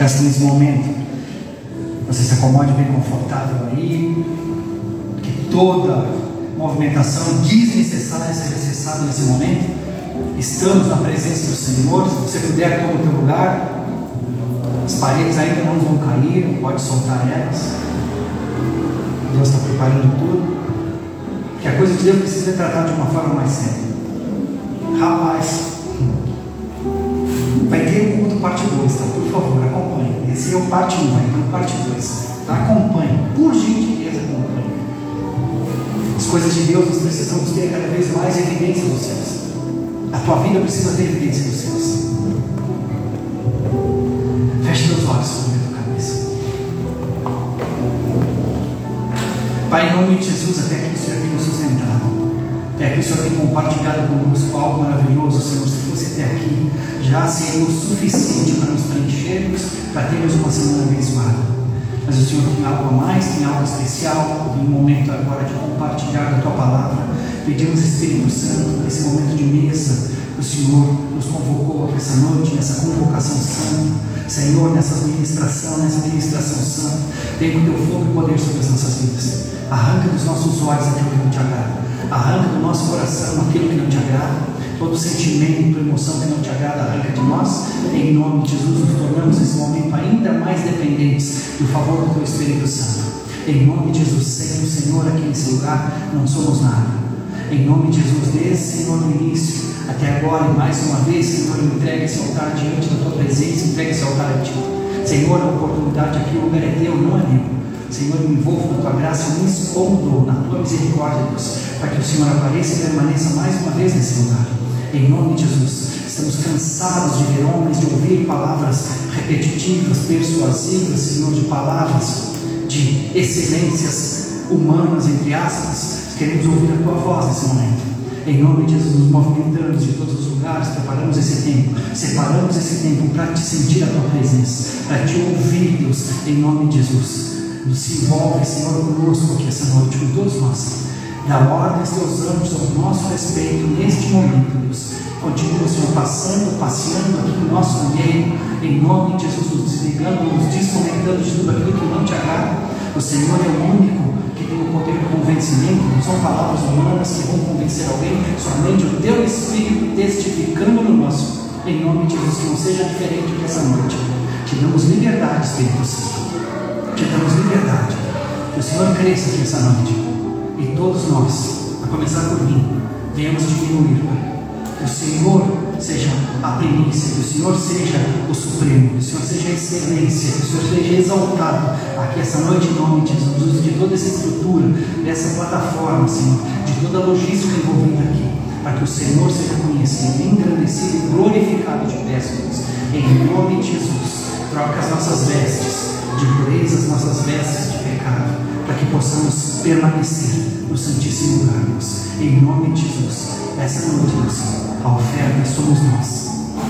Peço que nesse momento você se acomode bem confortável aí, que toda movimentação desnecessária seja cessada nesse momento. Estamos na presença do Senhor. Se você puder, toma o teu lugar. As paredes ainda não vão cair, não pode soltar elas. Deus está preparando tudo, porque a coisa de Deus precisa ser tratada de uma forma mais séria. Rapaz, vai ter o culto parte 2, tá? Por favor, acompanhe. Esse é o parte 1, vai ter o parte 2, tá? Acompanhe, por gentileza, acompanhe. As coisas de Deus nós precisamos ter cada vez mais evidência dos céus. A tua vida precisa ter evidência dos céus. Feche teus olhos sobre a tua cabeça. Pai, em nome de Jesus, até aqui o Senhor tem nos sustentado. Até aqui o Senhor tem compartilhado conosco algo maravilhoso, Senhor. Se fosse até aqui, já seria o suficiente para nos preenchermos, para termos uma semana abençoada. Mas o Senhor tem algo a mais, tem algo especial. Em um momento agora de compartilhar da tua palavra, pedimos, Espírito Santo, nesse momento de mesa, o Senhor nos convocou aqui essa noite, nessa convocação santa. Senhor, nessa ministração santa, vem com o teu fogo e poder sobre as nossas vidas. Arranca dos nossos olhos aquilo que não te agrada. Arranca do nosso coração aquilo que não te agrada. Todo sentimento, emoção que não te agrada, arranca de nós. Em nome de Jesus, nos tornamos nesse momento ainda mais dependentes do favor do teu Espírito Santo. Em nome de Jesus, sem o Senhor aqui nesse lugar, não somos nada. Em nome de Jesus, desde, Senhor, no início até agora, e mais uma vez, Senhor, entregue esse altar diante da tua presença, entregue esse altar a ti. Senhor, a oportunidade aqui, o lugar é teu, não é meu. Senhor, me envolvo na tua graça, me escondo na tua misericórdia, Deus, para que o Senhor apareça e permaneça mais uma vez nesse lugar. Em nome de Jesus, estamos cansados de ver homens, de ouvir palavras repetitivas, persuasivas, Senhor, de palavras de excelências humanas, entre aspas. Queremos ouvir a tua voz nesse momento. Em nome de Jesus, nos movimentamos de todos os lugares, preparamos esse tempo, separamos esse tempo para te sentir a tua presença, para te ouvir, Deus, em nome de Jesus. Nos envolve, Senhor, conosco aqui essa noite, com todos nós. Dá ordem aos teus anjos ao nosso respeito neste momento, Deus. Continua, Senhor, passeando aqui no nosso meio, em nome de Jesus, nos desligando, nos desconectando de tudo aquilo que não te agrada. O Senhor é o único que tem o poder de convencimento, não são palavras humanas que vão convencer alguém, somente o teu Espírito testificando no nosso. Em nome de Jesus, que não seja diferente dessa noite. Te damos liberdade, Espírito Santo. Te damos liberdade. Que o Senhor cresça aqui essa noite. E todos nós, a começar por mim, venhamos diminuir, Pai. Que o Senhor seja a primícia, que o Senhor seja o supremo, que o Senhor seja a excelência, que o Senhor seja exaltado aqui essa noite em nome de Jesus, de toda essa estrutura, dessa plataforma, Senhor, de toda a logística envolvida aqui, para que o Senhor seja conhecido, engrandecido e glorificado de pés, Deus. Em nome de Jesus, troca as nossas vestes de pureza, as nossas vestes de pecado, para que possamos permanecer no Santíssimo Lugar, Deus. Em nome de Jesus, essa noite, Deus, a oferta somos nós.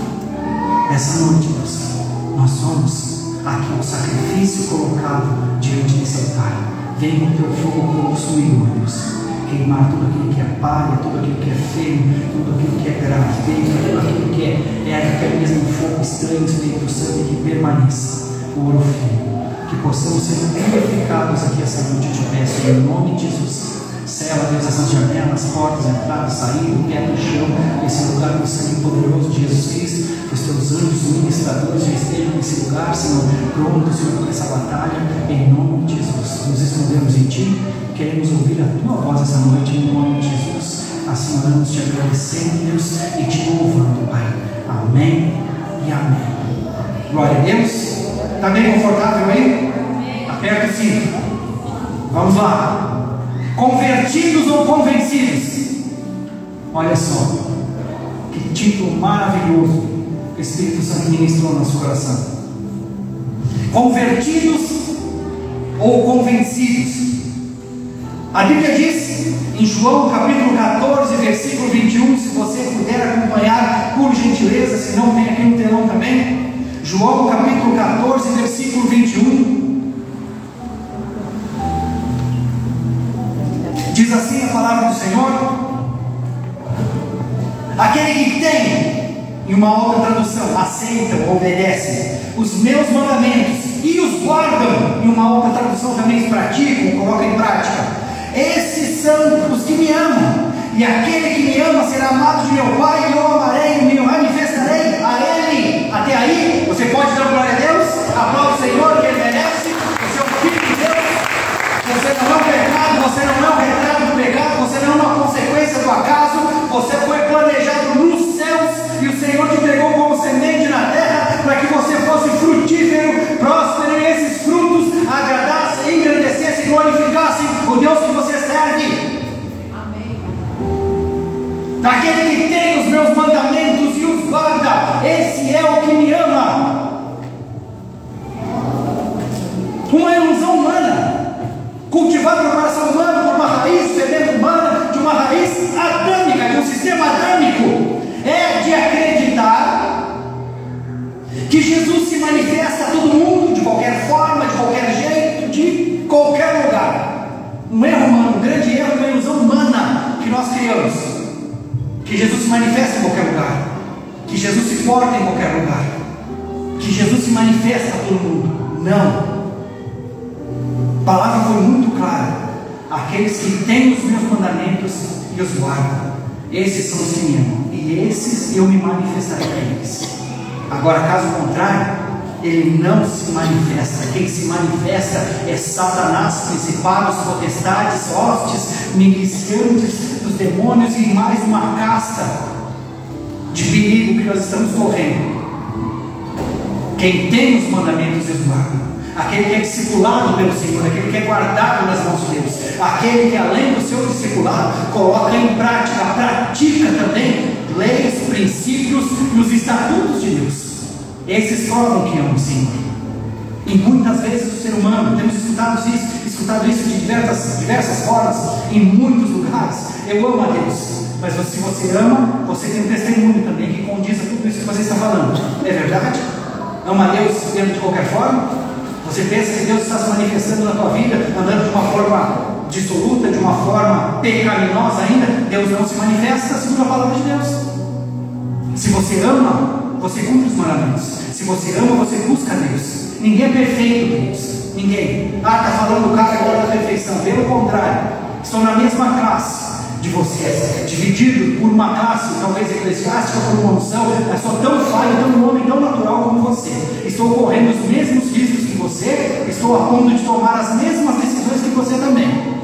Essa noite, Deus, nós somos aqui o sacrifício colocado diante desse altar. Vem com o teu fogo consumidor, Deus, queimar tudo aquilo que é palha, tudo aquilo que é feio, tudo aquilo que é grave, tudo aquilo que é até mesmo um fogo estranho, Espírito Santo, e que permaneça o ouro fino. Que possamos ser purificados aqui essa noite, eu te peço, em nome de Jesus. Sela, Deus, essas janelas, portas, entradas, saídas, teto, chão, esse lugar com o sangue poderoso de Jesus Cristo. Que os teus anjos ministradores já estejam nesse lugar, Senhor, prontos, Senhor, para essa batalha, em nome de Jesus. Nos escondemos em Ti, queremos ouvir a Tua voz essa noite, em nome de Jesus. Assim oramos te agradecendo, Deus, e te louvando, Pai. Amém e amém. Glória a Deus. Está bem confortável aí? Aperta o cinto. Vamos lá. Convertidos ou convencidos? Olha só, que título maravilhoso que o Espírito Santo ministrou no nosso coração. Convertidos ou convencidos? A Bíblia diz em João capítulo 14, versículo 21, se você puder acompanhar por gentileza, se não tem aqui no telão também. João capítulo 14, versículo 21. Diz assim a palavra do Senhor: aquele que tem, Em uma outra tradução, aceitam, obedecem os meus mandamentos e os guardam. Em uma outra tradução também, praticam, colocam em prática. Esses são os que me amam. E aquele que me ama será amado de meu Pai, e eu amarei e me manifestarei a Ele. Até aí, você pode dar glória a Deus? Aplaude o Senhor, que Ele merece. Você é o Filho de Deus. Você não é um pecado, você não é um retrato do pecado, você não é uma consequência do acaso. Você foi planejado nos céus, e o Senhor te entregou como semente na terra, para que você fosse frutífero, próspero, e esses frutos agradassem, engrandecessem, glorificassem o Deus que você serve. Daquele que tem os meus mandamentos e os guarda, esse é o que me ama. Uma ilusão humana, cultivada no coração humano por uma raiz fedendo humana, de uma raiz adâmica, de um sistema adâmico, é de acreditar que Jesus se manifesta a todo mundo, de qualquer forma, de qualquer jeito, de qualquer lugar. Um erro humano, um grande erro, uma ilusão humana que nós criamos. Que Jesus se manifesta em qualquer lugar, que Jesus se porta em qualquer lugar, que Jesus se manifesta a todo mundo. Não. A palavra foi muito clara: aqueles que têm os meus mandamentos e os guardam, esses são os que me amam, e esses eu me manifestarei a eles. Agora, caso contrário, ele não se manifesta. Quem se manifesta é Satanás, principados, potestades, hostes, miliciantes dos demônios e mais uma casta de perigo que nós estamos correndo. Quem tem os mandamentos e os guarda, aquele que é discipulado pelo Senhor, aquele que é guardado nas mãos de Deus, aquele que além do seu discipulado coloca em prática, pratica também leis, princípios e os estatutos de Deus. Esses provam que amam o Senhor. E muitas vezes o ser humano, temos escutado isso de diversas formas, em muitos lugares. Eu amo a Deus, mas se você ama, você tem um testemunho também que condiz a tudo isso que você está falando. É verdade? Ama a Deus dentro de qualquer forma? Você pensa que Deus está se manifestando na tua vida, andando de uma forma dissoluta, de uma forma pecaminosa ainda? Deus não se manifesta segundo a palavra de Deus. Se você ama, você cumpre os mandamentos. Se você ama, você busca Deus. Ninguém é perfeito, Deus. Ninguém. Está falando o cara agora da perfeição. Pelo contrário, estou na mesma classe de vocês, dividido por uma classe, talvez eclesiástica, por uma unção. Eu sou tão falho, tão homem, tão natural como você. Estou correndo os mesmos riscos que você. Estou a ponto de tomar as mesmas decisões que você também.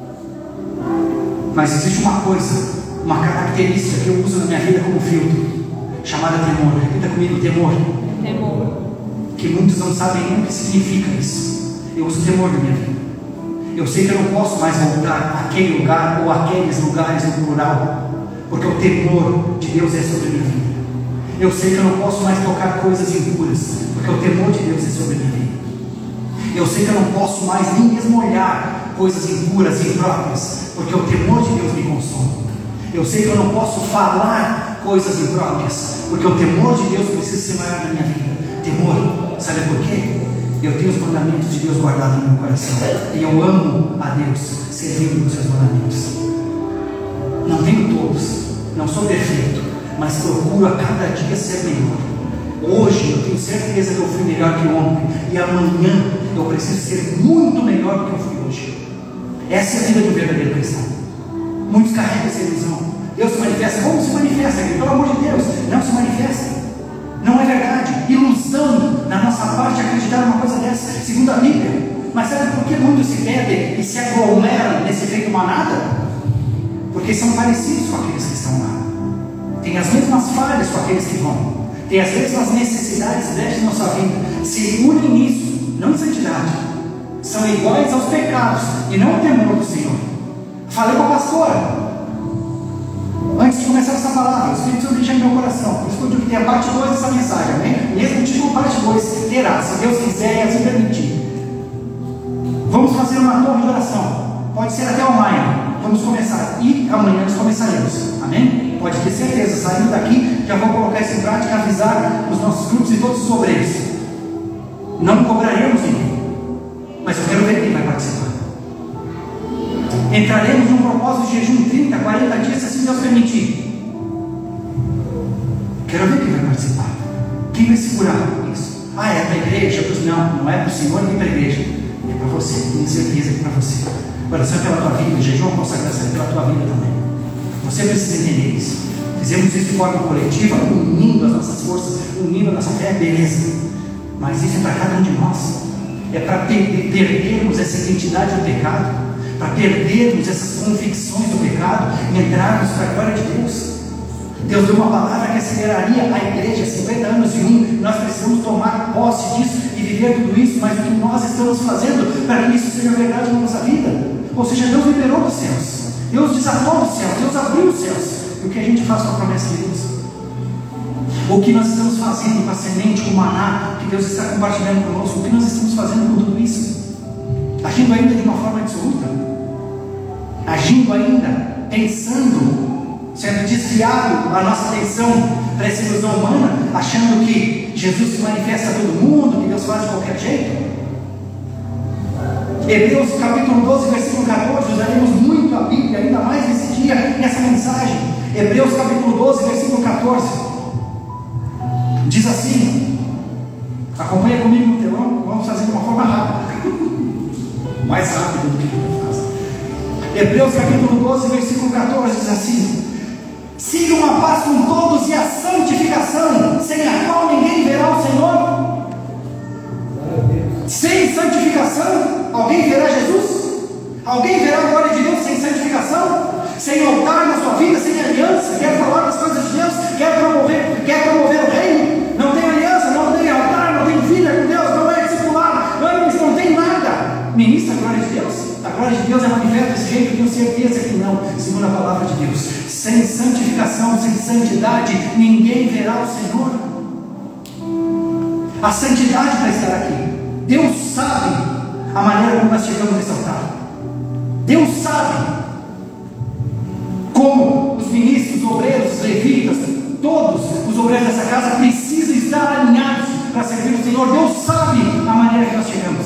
Mas existe uma coisa, uma característica que eu uso na minha vida como filtro, chamada temor. Repita comigo: temor. Temor. Que muitos não sabem nem o que significa isso. Eu uso temor na minha vida. Eu sei que eu não posso mais voltar àquele lugar ou àqueles lugares no plural, porque o temor de Deus é sobre a minha vida. Eu sei que eu não posso mais tocar coisas impuras, porque o temor de Deus é sobre a minha vida. Eu sei que eu não posso mais nem mesmo olhar coisas impuras e impróprias, porque o temor de Deus me consome. Eu sei que eu não posso falar coisas impróprias, porque o temor de Deus precisa ser maior na minha vida. Temor, sabe por quê? Eu tenho os mandamentos de Deus guardados no meu coração, e eu amo a Deus, servindo os seus mandamentos. Não tenho todos, não sou perfeito, mas procuro a cada dia ser melhor. Hoje eu tenho certeza que eu fui melhor que ontem, e amanhã eu preciso ser muito melhor do que eu fui hoje. Essa é a vida do verdadeiro cristão. Muitos carregam essa ilusão. Deus se manifesta. Como se manifesta? Pelo amor de Deus, não se manifesta. Não é verdade. Ilusão na nossa parte acreditar numa coisa dessa, segundo a Bíblia. Mas sabe por que muitos se perdem e se aglomeram nesse efeito manada? Porque são parecidos com aqueles que estão lá. Tem as mesmas falhas com aqueles que vão. Tem as mesmas necessidades desde nossa vida. Se unem nisso, não em santidade. São iguais aos pecados e não o temor do Senhor. Falei com a pastora antes de começar essa palavra, o Espírito Santo deixa em meu coração. Por isso que eu digo que tem a parte 2 dessa mensagem, amém? Mesmo título parte 2 terá, se Deus quiser e assim permitir. Vamos fazer uma torre de oração. Pode ser até online. Vamos começar. E amanhã nós começaremos. Amém? Pode ter certeza. Saindo daqui, já vou colocar isso em prática, avisar os nossos grupos e todos os obreiros. Não cobraremos ninguém, mas eu quero ver quem vai participar. Entraremos num propósito de jejum 30, 40 dias, se assim Deus permitir. Quero ver quem vai participar. Quem vai segurar isso? Ah, é para a igreja? Não é para o Senhor nem para a igreja. É para você, tenho certeza que é para você. Oração pela tua vida, jejum, consagração pela tua vida também. Você precisa entender isso. Fizemos isso de forma coletiva, unindo as nossas forças, unindo a nossa fé, beleza. Mas isso é para cada um de nós. É para perdermos essa identidade do pecado, para perdermos essas convicções do pecado e entrarmos para a glória de Deus. Deus deu uma palavra que aceleraria a igreja, 50 anos e um. Nós precisamos tomar posse disso e viver tudo isso, mas o que nós estamos fazendo para que isso seja verdade na nossa vida? Ou seja, Deus liberou dos céus, Deus desatou os céus, Deus abriu os céus. E o que a gente faz com a promessa de Deus? O que nós estamos fazendo com a semente, com o maná que Deus está compartilhando conosco? O que nós estamos fazendo com tudo isso? Agindo ainda de uma forma absoluta? Agindo ainda, pensando, sendo desviado a nossa atenção para essa ilusão humana, achando que Jesus se manifesta a todo mundo, que Deus faz de qualquer jeito? Hebreus capítulo 12, versículo 14, usaremos muito a Bíblia, ainda mais nesse dia, nessa mensagem. Hebreus capítulo 12, versículo 14, diz assim, acompanha comigo no telão, vamos fazer de uma forma rápida, mais rápido do que eu faço. Hebreus capítulo 12, versículo 14, diz assim: sigam a paz com todos e a santificação, sem a qual ninguém verá o Senhor. Sem santificação, alguém verá Jesus? Alguém verá a glória de Deus sem santificação? Sem altar na sua vida, sem aliança? Quer falar das coisas de Deus? Quer promover o reino? Não tem aliança, não tem altar, não tem vida com Deus, não é discipulado, não tem nada. Ministra a glória de Deus? A glória de Deus é manifesta desse jeito? Eu tenho certeza que não, segundo a palavra de Deus. Sem santificação, sem santidade, ninguém verá o Senhor. A santidade para estar aqui. Deus sabe a maneira como nós chegamos nesse altar. Deus sabe como os ministros, os obreiros, os levitas, todos os obreiros dessa casa precisam estar alinhados para servir o Senhor. Deus sabe a maneira que nós chegamos.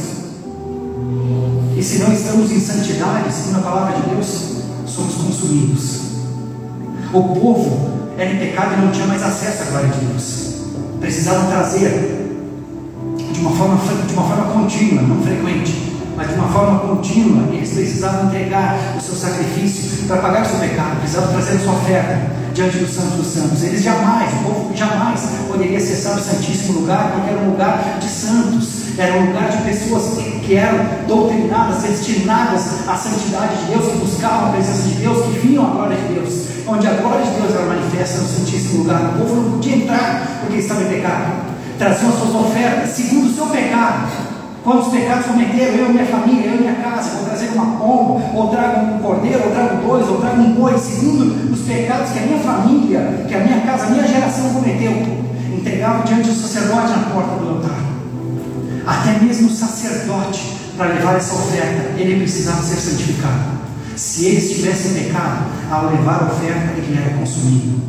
E se não estamos em santidade, segundo a palavra de Deus, somos consumidos. O povo era em pecado e não tinha mais acesso à glória de Deus. Precisavam trazer de uma forma contínua, não frequente, mas de uma forma contínua. Eles precisavam entregar o seu sacrifício para pagar o seu pecado, precisavam trazer a sua oferta diante do Santo dos Santos. O povo jamais poderia acessar o Santíssimo Lugar, porque era um lugar de santos, era um lugar de pessoas que eram doutrinadas, destinadas à santidade de Deus, que buscavam a presença de Deus, que vinham a glória de Deus, onde a glória de Deus era manifesta no Santíssimo Lugar. O povo não podia entrar porque estava em pecado. Traziam suas ofertas segundo o seu pecado. Quantos pecados cometeram? Eu e minha família, eu e minha casa. Vou trazer uma pomba, ou trago um cordeiro, ou trago dois, ou trago um boi, segundo os pecados que a minha família, que a minha casa, a minha geração cometeu. Entregavam diante do sacerdote na porta do altar. Até mesmo o sacerdote, para levar essa oferta, ele precisava ser santificado. Se ele estivesse em pecado, ao levar a oferta, ele era consumido.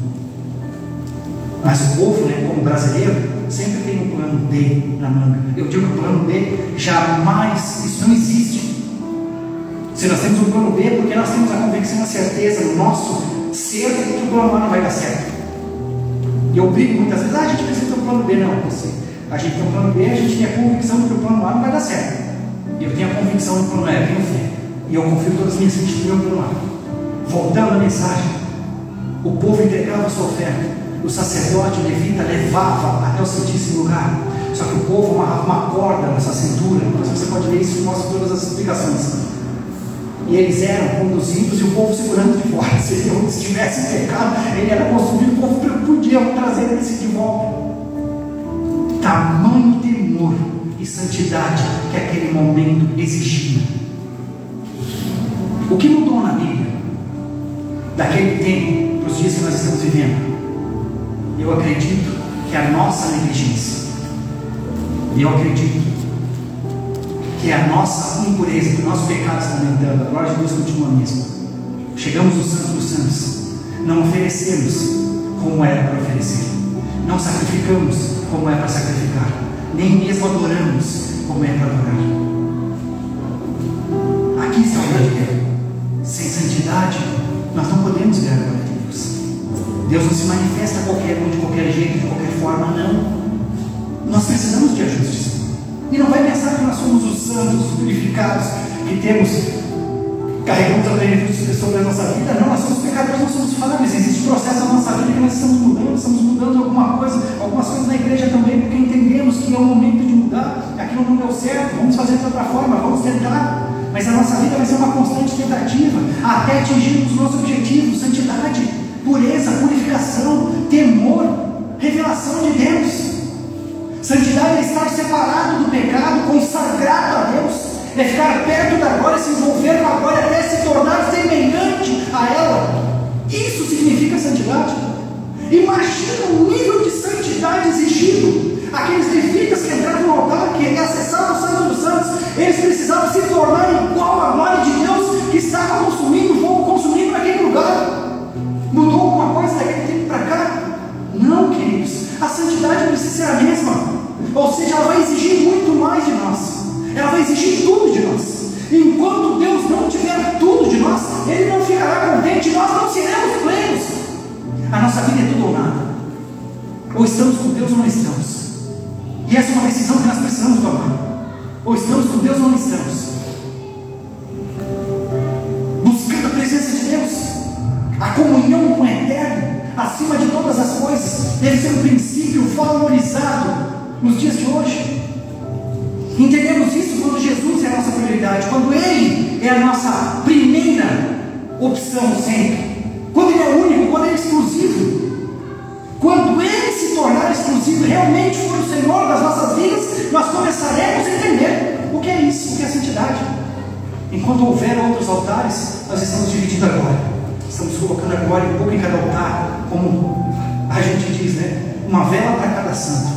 Mas o povo, como brasileiro, sempre tem um plano B na manga. Eu digo que o plano B jamais, isso não existe. Se nós temos um plano B, porque nós temos a convicção, a certeza no nosso ser que o plano A não vai dar certo. E eu brigo muitas vezes, a gente precisa ter um plano B. Não, a gente tem um plano B, a gente tem a convicção que o plano A não vai dar certo. E eu tenho a convicção que o plano A, eu tenho fé. E eu confio todas as minhas fichas no meu plano A. Voltando à mensagem, o povo entregava a sua oferta. O sacerdote, o levita, levava até o Santíssimo Lugar. Só que o povo amarrava uma corda na sua cintura. Depois você pode ler isso e mostra todas as explicações. E eles eram conduzidos e o povo segurando de fora. Se ele estivesse em pecado, ele era consumido, o povo podia trazer ele de volta. Tamanho temor e santidade que aquele momento exigia. O que mudou na Bíblia daquele tempo para os dias que nós estamos vivendo? Eu acredito que a nossa negligência, eu acredito que a nossa impureza, que o nosso pecado está aumentando, a glória de Deus continua a mesma. Chegamos no Santo dos Santos, não oferecemos como era para oferecer, não sacrificamos como é para sacrificar, nem mesmo adoramos como é para adorar. Aqui está o verdadeiro. Sem santidade, nós não podemos ver a glória de Deus. Deus não se manifesta a qualquer um, de qualquer jeito, de qualquer forma, não. Nós precisamos de ajustes. E não vai pensar que nós somos os santos, os purificados, que carregamos a plenitude sobre a nossa vida. Não, nós somos pecadores, nós somos falhos. Existe um processo na nossa vida que nós estamos mudando algumas coisas na igreja também, porque entendemos que é o momento de mudar. Aquilo não deu certo, vamos fazer de outra forma, vamos tentar. Mas a nossa vida vai ser uma constante tentativa até atingirmos os nossos objetivos: santidade, pureza, purificação, temor, revelação de Deus. Santidade é estar separado do pecado, consagrado a Deus, é ficar perto da glória, se envolver com a glória até se tornar semelhante a ela. Isso significa santidade. Imagina o nível de santidade exigido. Aqueles levitas que entraram no altar, que acessavam o Santo dos Santos, eles precisavam se tornar igual à glória de Deus que estava consumindo o fogo, consumindo naquele lugar. Mudou alguma coisa daquele tempo para cá? Não, queridos. A santidade precisa ser a mesma. Ou seja, ela vai exigir muito mais de nós. Ela vai exigir tudo de nós. Enquanto Deus não tiver tudo de nós, Ele não ficará contente, nós não seremos plenos. A nossa vida é tudo ou nada. Ou estamos com Deus ou não estamos. E essa é uma decisão que nós precisamos tomar. Ou estamos com Deus ou não estamos. Buscando a presença de Deus, a comunhão com o Eterno, acima de todas as coisas, deve ser um princípio valorizado nos dias de hoje. Entendemos isso quando Jesus é a nossa prioridade, quando Ele é a nossa primeira opção sempre, quando Ele é único, quando Ele é exclusivo. Quando Ele se tornar exclusivo, realmente for o Senhor das nossas vidas, nós começaremos a entender o que é isso, o que é santidade. Enquanto houver outros altares, nós estamos dividindo a glória. Estamos colocando a glória um pouco em cada altar, como a gente diz, né? Uma vela para cada santo.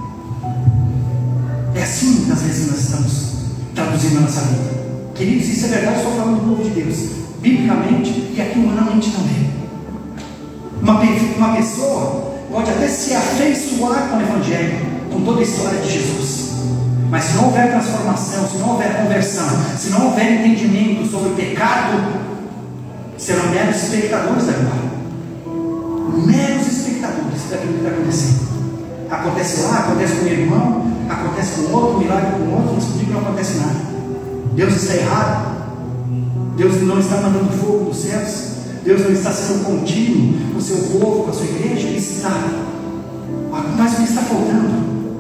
É assim que às vezes nós estamos traduzindo a nossa vida. Queridos, isso é verdade, eu estou falando do povo de Deus, biblicamente e aqui humanamente também. Uma pessoa pode até se afeiçoar com o Evangelho, com toda a história de Jesus, mas se não houver transformação, se não houver conversão, se não houver entendimento sobre o pecado, serão meros espectadores da glória, meros espectadores daquilo que está acontecendo. Acontece lá, acontece com o irmão, acontece com outro, milagre com outro, mas comigo não acontece nada. Deus está errado. Deus não está mandando fogo dos céus. Deus não está sendo contínuo com o seu povo, com a sua igreja. Ele está. Mas o que está faltando?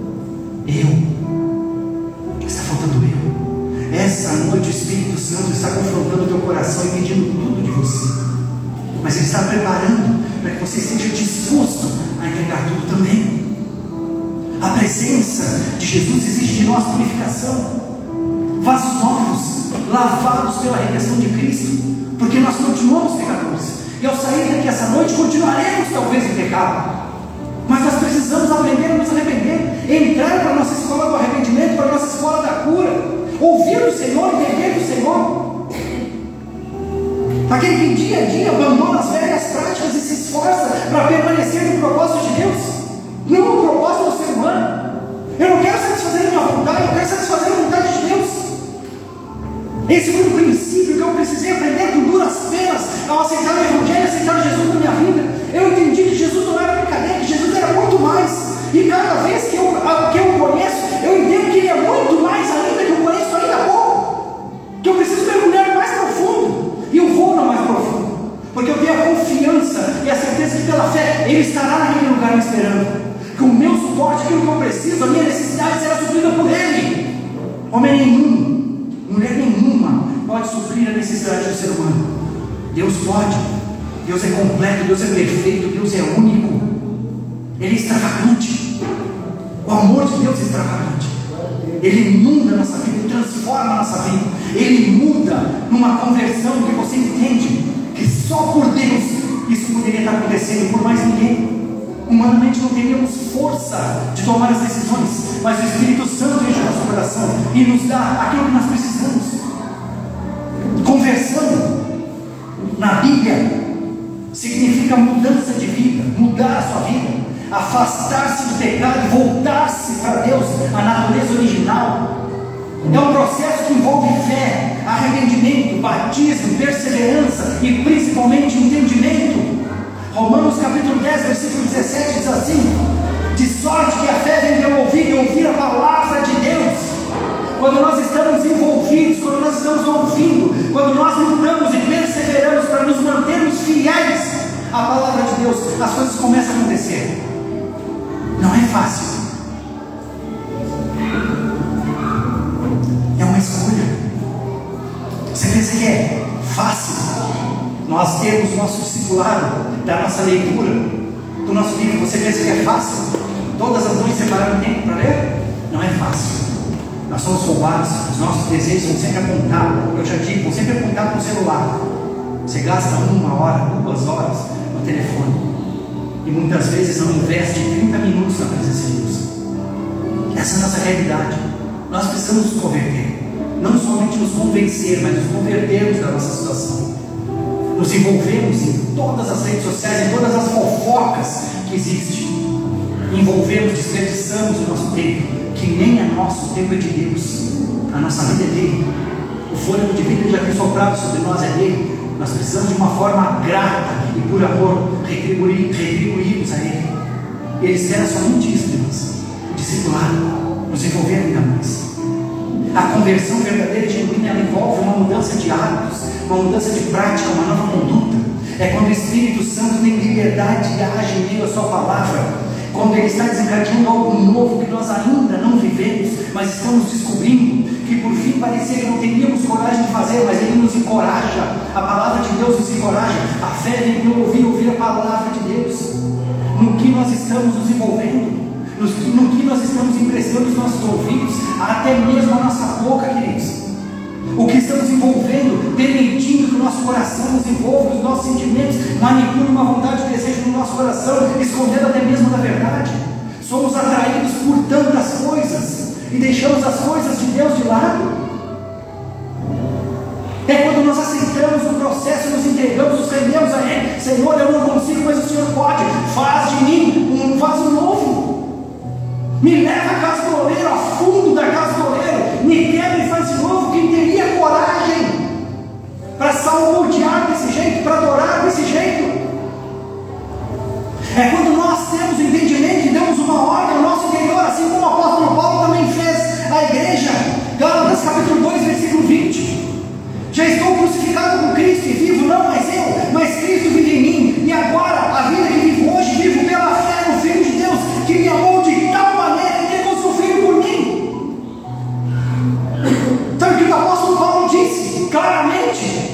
Está faltando eu. Essa noite o Espírito Santo está confrontando o teu coração e pedindo tudo de você. Mas Ele está preparando para que você esteja disposto a entregar tudo também. A presença de Jesus exige de nós purificação, vasos novos, lavados pela redenção de Cristo, porque nós continuamos pecadores, e ao sair daqui essa noite continuaremos talvez em pecado, mas nós precisamos aprender a nos arrepender, entrar para a nossa escola do arrependimento, para a nossa escola da cura, ouvir o Senhor e beber do Senhor. Aquele que dia a dia abandona as velhas práticas e se esforça para permanecer no propósito de Deus, não no propósito do ser humano. Eu não quero satisfazer a minha vontade, eu quero satisfazer a vontade de Deus. Esse foi o princípio que eu precisei aprender com duras penas ao aceitar o Evangelho, aceitar Jesus na minha vida. Eu entendi que Jesus não era brincadeira, que Jesus era muito mais. E cada vez que eu o conheço, eu entendo que Ele é muito mais ainda, que eu conheço ainda pouco. Que eu preciso mergulhar mais profundo. E eu vou no mais profundo. Porque eu tenho a confiança e a certeza que pela fé Ele estará naquele lugar me esperando. Que o meu suporte, aquilo que eu preciso, a minha necessidade será suprida por Ele. Homem nenhum, mulher nenhuma pode suprir a necessidade do ser humano. Deus pode. Deus é completo, Deus é perfeito, Deus é único. Ele é extravagante. O amor de Deus é extravagante. Ele inunda a nossa vida, Ele transforma a nossa vida. Ele muda numa conversão que você entende que só por Deus isso poderia estar acontecendo, por mais ninguém. Humanamente não teríamos força de tomar as decisões, mas o Espírito Santo enche o nosso coração e nos dá aquilo que nós precisamos. Conversão na Bíblia significa mudança de vida, mudar a sua vida, afastar-se do pecado e voltar-se para Deus, a natureza original. É um processo que envolve fé, arrependimento, batismo, perseverança e principalmente entendimento. Romanos capítulo 10, versículo 17 diz assim: de sorte que a fé vem pelo ouvir e ouvir a palavra de Deus. Quando nós estamos envolvidos, quando nós estamos ouvindo, quando nós lutamos e perseveramos para nos mantermos fiéis à palavra de Deus, as coisas começam a acontecer. Não é fácil, é uma escolha. Você pensa que é fácil? Nós temos nosso discipulado, da nossa leitura, do nosso livro. Você pensa que é fácil? Todas as noites separando tempo para ler? Não é fácil. Nós somos roubados, os nossos desejos vão sempre apontar. Eu já digo, vão sempre apontar para o celular. Você gasta 1 hora, 2 horas no telefone e muitas vezes não investe 30 minutos na presença de Deus. Essa é a nossa realidade. Nós precisamos nos converter, não somente nos convencer, mas nos convertermos da nossa situação. Nos envolvemos em todas as redes sociais, em todas as fofocas que existem. Envolvemos, desperdiçamos o nosso tempo, que nem é nosso, o tempo é de Deus. A nossa vida é dele. O fôlego de vida que já tem soprado sobre nós é dele. Nós precisamos de uma forma grata e por amor retribuirmos a ele. Ele espera somente isso de nós: o discipulado, nos envolver ainda mais. A conversão verdadeira e genuína, ela envolve uma mudança de hábitos, uma mudança de prática, uma nova conduta. É quando o Espírito Santo tem liberdade e age em meio à sua palavra. Quando Ele está desencadeando algo novo que nós ainda não vivemos, mas estamos descobrindo, que por fim parecia que não teríamos coragem de fazer, mas Ele nos encoraja. A palavra de Deus nos encoraja. A fé vem pelo ouvir a palavra de Deus. No que nós estamos nos envolvendo, no que nós estamos emprestando os nossos ouvidos, até mesmo a nossa boca, queridos. O que estamos envolvendo, permitindo que o nosso coração nos envolva, os nossos sentimentos, manipule uma vontade e desejo no nosso coração, escondendo até mesmo da verdade. Somos atraídos por tantas coisas e deixamos as coisas de Deus de lado. É quando nós aceitamos o processo, nos entregamos, nos rendemos a Ele. Senhor, eu não consigo, mas o Senhor pode. Faz de mim um vaso novo. Me leva à casa do oleiro, a fundo da casa do oleiro. Me quebra e faz de novo. Quem teria coragem para salmodiar desse jeito, para adorar desse jeito? É quando nós temos o entendimento e damos uma ordem ao nosso interior, assim como o apóstolo Paulo também fez à igreja. Gálatas capítulo 2, versículo 20. Já estou crucificado com Cristo e vivo, não mais eu, mas Cristo vive em mim. E agora, a vida que vivo hoje, vivo pela fé no Filho de Deus, que me amou de tal maneira que entregou seu Filho por mim. Então, o que o apóstolo Paulo disse claramente: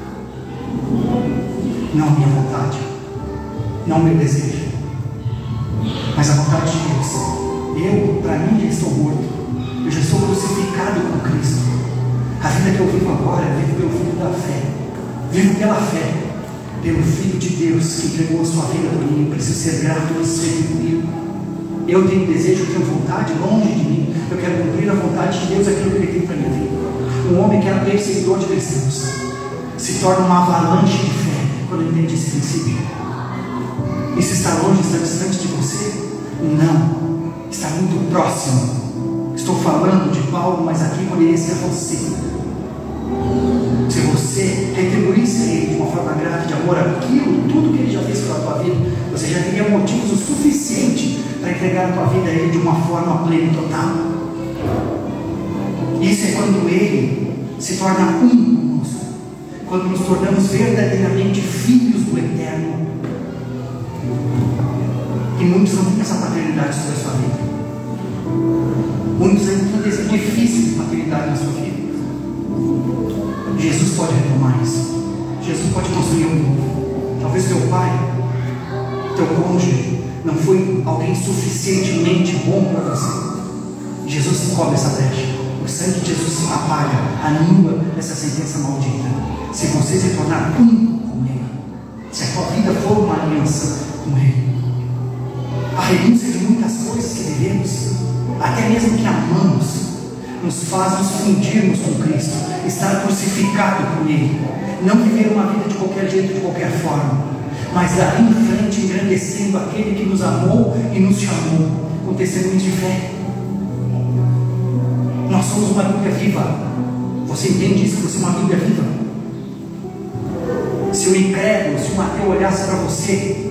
não a minha vontade, não o meu desejo, mas a vontade de Deus. Eu, para mim, já estou morto. Eu já estou crucificado com Cristo. A vida que eu vivo agora, eu vivo pelo Filho da fé. Vivo pela fé, pelo Filho de Deus que entregou a sua vida por mim. Eu preciso ser grato e ser retribuído. Eu tenho desejo, eu tenho vontade longe de mim. Eu quero cumprir a vontade de Deus, aquilo que Ele tem para a minha vida. Um homem que era perseguidor de cristãos se torna uma avalanche de fé quando entende esse princípio. Isso está longe, está distante de você? Não, está muito próximo. Estou falando de Paulo, mas aqui poderia ser você. Se você retribuísse a Ele de uma forma grata, de amor, aquilo, tudo que Ele já fez pela tua vida, você já teria motivos o suficiente para entregar a tua vida a Ele de uma forma plena e total. Isso é quando Ele se torna um conosco, quando nos tornamos verdadeiramente filhos do Eterno. E muitos não têm essa paternidade sobre a sua vida. Muitos ainda têm esse difícil de paternidade na sua vida. Jesus pode retomar isso. Jesus pode construir um novo. Talvez teu pai, teu cônjuge, não foi alguém suficientemente bom para você. Jesus cobre essa brecha. O sangue de Jesus apaga, anula essa sentença maldita. Se você se tornar um com Ele, se a tua vida for uma aliança com Ele, a renúncia de muitas coisas que vivemos, até mesmo que amamos, nos faz nos fundirmos com Cristo, estar crucificado com Ele, não viver uma vida de qualquer jeito, de qualquer forma, mas daí em frente engrandecendo aquele que nos amou e nos chamou, com testemunhos de fé. Nós somos uma Bíblia viva. Você entende isso? Que você é uma Bíblia viva. Se um incrédulo, se um ateu olhasse para você,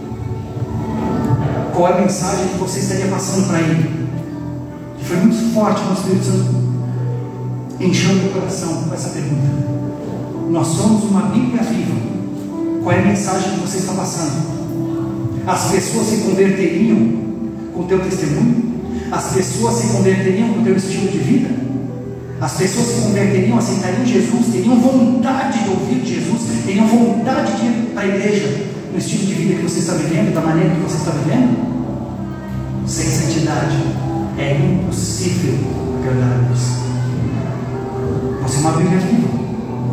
qual é a mensagem que você estaria passando para ele? Que foi muito forte no Espírito Santo encheu meu coração com essa pergunta. Nós somos uma Bíblia viva. Qual é a mensagem que você está passando? As pessoas se converteriam com o teu testemunho? As pessoas se converteriam com o teu estilo de vida? As pessoas se converteriam, aceitariam Jesus, teriam vontade de ouvir Jesus, teriam vontade de ir para a igreja no estilo de vida que você está vivendo, da maneira que você está vivendo? Sem santidade é impossível agradar a Deus. Você é uma Bíblia viva.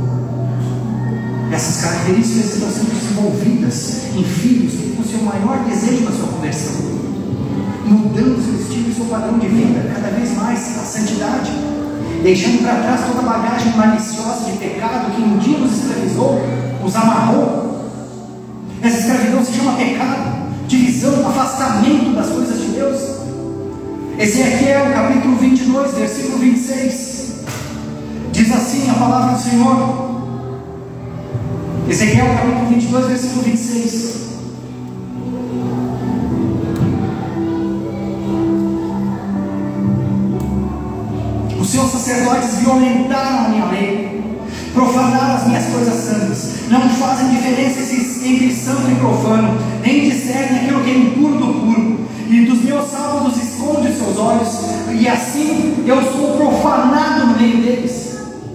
Essas características estão sendo desenvolvidas em filhos que têm o seu maior desejo na sua conversão, mudando o seu estilo e seu padrão de vida cada vez mais a santidade, deixando para trás toda a bagagem maliciosa de pecado que um dia nos escravizou, nos amarrou. Essa escravidão se chama pecado, divisão, afastamento das coisas de Deus. Ezequiel capítulo 22, versículo 26, diz assim a palavra do Senhor. Ezequiel capítulo 22, versículo 26. Os seus sacerdotes violentaram a minha lei, profanaram as minhas coisas santas, não fazem diferença entre santo e profano, nem discernem aquilo que é impuro do puro, e dos meus sábados esconde os seus olhos, e assim eu sou profanado no meio deles.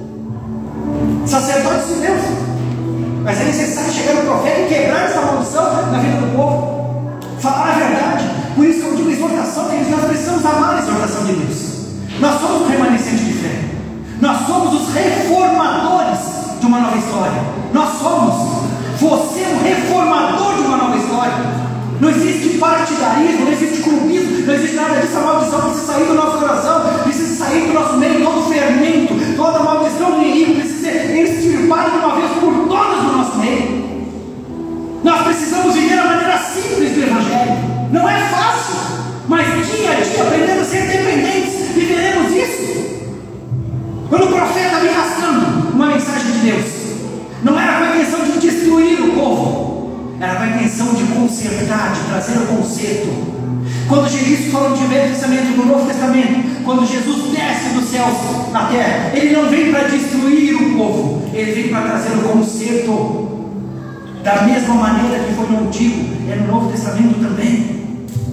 Sacerdotes de Deus. Mas é necessário chegar no profeta e quebrar essa maldição na vida do povo, falar a verdade. Por isso que eu digo exortação, que nós precisamos amar a exortação de Deus. Nós somos o remanescente de fé, nós somos os reformadores de uma nova história. Nós somos, você é um reformador de uma nova história. Não existe partidarismo, não existe clubismo, não existe nada disso. A maldição precisa sair do nosso coração, precisa sair do nosso meio, todo fermento, toda maldição do inimigo precisa ser extirpada de uma vez por todas do nosso meio. Nós precisamos viver a maneira simples do Evangelho. Não é fácil, mas dia a dia, aprendendo a ser dependentes, viveremos isso. Quando o profeta vem rascando uma mensagem de Deus, não era com a intenção de destruir o povo, era com a intenção de consertar, de trazer o conserto. Quando Jesus falou do Velho Testamento e do Novo Testamento, quando Jesus desce dos céus na terra, Ele não vem para destruir o povo, Ele vem para trazer o conserto. Da mesma maneira que foi no Antigo, é no Novo Testamento também.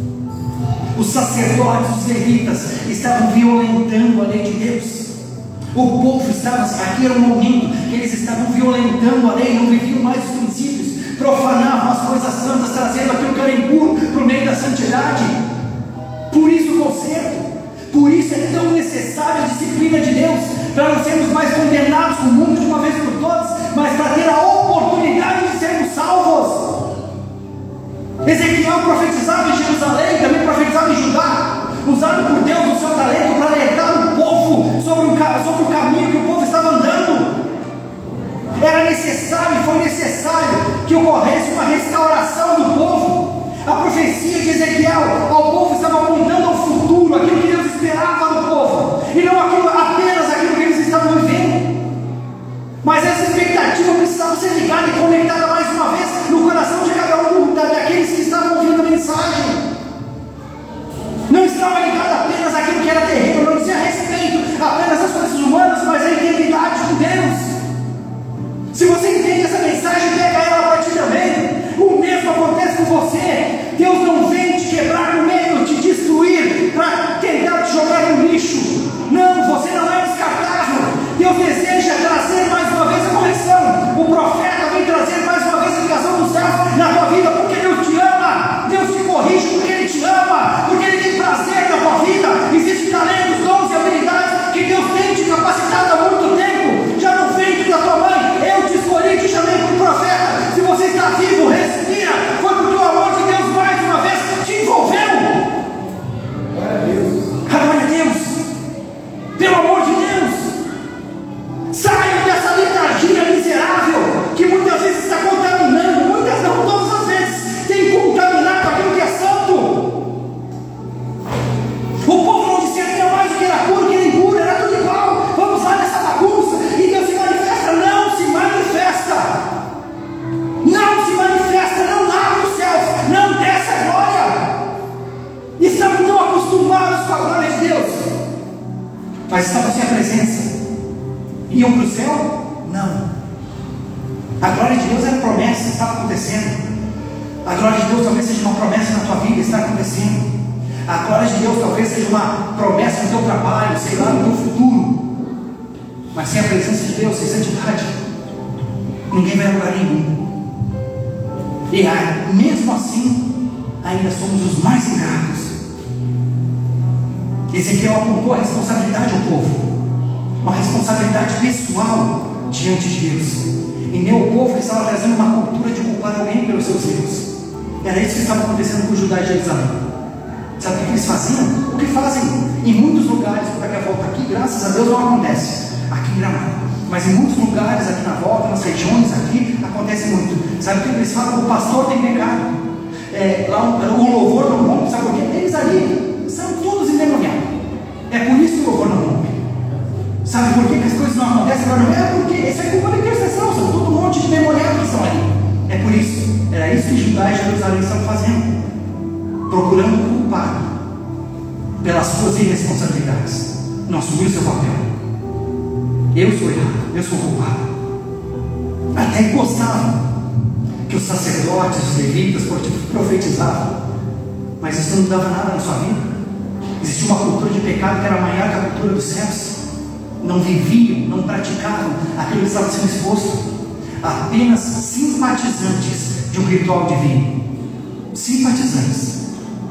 Os sacerdotes, os levitas, estavam violentando a lei de Deus. O povo estava, aqui era um momento que eles estavam violentando a lei, não viviam mais os princípios, profanavam as coisas santas, trazendo aquilo que era impuro para o meio da santidade. Por isso o conserto, por isso é tão necessária a disciplina de Deus, para não sermos mais condenados com o mundo de uma vez por todas, mas para ter a oportunidade de sermos salvos. Ezequiel profetizava em Jerusalém, também profetizava em Judá, usado por Deus o seu talento para alertar o povo sobre o caminho que o povo estava andando. Era necessário e foi necessário que ocorresse uma restauração do povo. A profecia de Ezequiel ao povo estava apontando ao futuro, aquilo que Deus esperava do povo, e não apenas aquilo que eles estavam vivendo. Mas essa expectativa precisava ser ligada e conectada mais uma vez no coração de cada um daqueles que estavam ouvindo a mensagem. Não estava ligado apenas àquilo que era terreno, não dizia respeito apenas às coisas humanas, mas à integridade de Deus. Se você entende essa mensagem, pega ela para ti também. O mesmo acontece com você. Deus não vem te quebrar no meio, te destruir, para tentar te jogar no lixo. Não, você não é descartável. Deus deseja trazer mais uma vez a correção. O profeta vem trazer mais uma vez a ligação dos céus na tua vida, porque Deus te ama. Deus te corrige porque Ele te ama, porque Ele tem prazer na tua mas estavam sem a presença. Iam para o céu? Não. A glória de Deus era promessa, estava acontecendo. A glória de Deus talvez seja uma promessa na tua vida, está acontecendo. A glória de Deus talvez seja uma promessa no teu trabalho, sei lá, no teu futuro. Mas sem a presença de Deus, sem santidade, ninguém vai a lugar nenhum. E mesmo assim, ainda somos os mais ingratos. Ezequiel apontou a responsabilidade ao povo, uma responsabilidade pessoal diante de Deus. E meu povo que estava trazendo uma cultura de culpar alguém pelos seus erros. Era isso que estava acontecendo com os judeus de Jerusalém. Sabe o que eles faziam? O que fazem em muitos lugares, por aqui a volta aqui, graças a Deus não acontece, aqui em Gramado, mas em muitos lugares aqui na volta, nas regiões aqui, acontece muito. Sabe o que eles falam? O pastor tem pecado, o louvor não rompe. Sabe por quê? Eles ali são todos endemoniados. É por isso que o louvor não rompe. Sabe por que as coisas não acontecem? É porque isso é culpa da intercessão, são todo um monte de endemoniados que estão ali. É por isso. Era isso que os judeus de Jerusalém estavam fazendo, procurando culpar pelas suas irresponsabilidades, não assumir o seu papel. Eu sou errado, eu sou culpado. Até gostavam que os sacerdotes, os levitas profetizavam, mas isso não dava nada na sua vida. Existia uma cultura de pecado que era maior que a cultura dos céus. Não viviam, não praticavam aquilo que estava sendo exposto. Apenas simpatizantes de um ritual divino. Simpatizantes.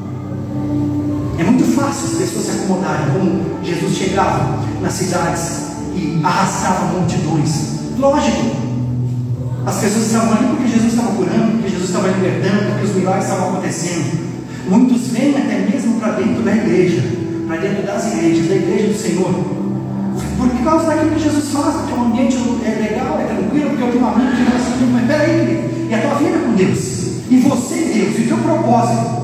É muito fácil as pessoas se acomodarem, como Jesus chegava nas cidades e arrastava multidões. Lógico, as pessoas estavam ali porque Jesus estava curando, porque Jesus estava libertando, porque os milagres estavam acontecendo. Muitos vêm até mesmo para dentro da igreja, para dentro das igrejas, da igreja do Senhor, por causa daquilo que Jesus faz, porque o ambiente é legal, é tranquilo, porque eu tenho um amigo que vai assim, mas peraí, querido, e a tua vida com Deus, e você, Deus, e o teu propósito,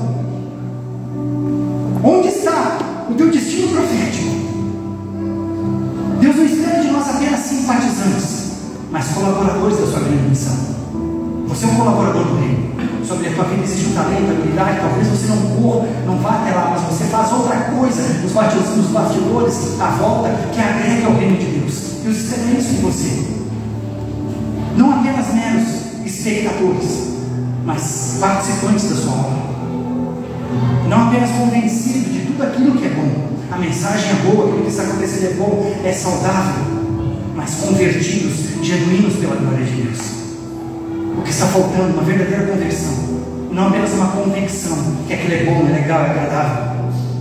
onde está o teu destino profético? Deus não espera de nós apenas simpatizantes, mas colaboradores da sua grande missão. Você é um colaborador do reino. Sobre a tua vida existe um talento, habilidade, talvez você não corra, não vá até lá, mas você faz outra coisa nos bastidores, à volta, que agrega ao reino de Deus. Deus espera isso em você. Não apenas meros espectadores, mas participantes da sua obra. Não apenas convencidos de tudo aquilo que é bom. A mensagem é boa, aquilo que está acontecendo é bom, é saudável, mas convertidos, genuínos pela glória de Deus. O que está faltando, uma verdadeira conversão, não apenas uma convicção que aquilo é bom, é legal, é agradável.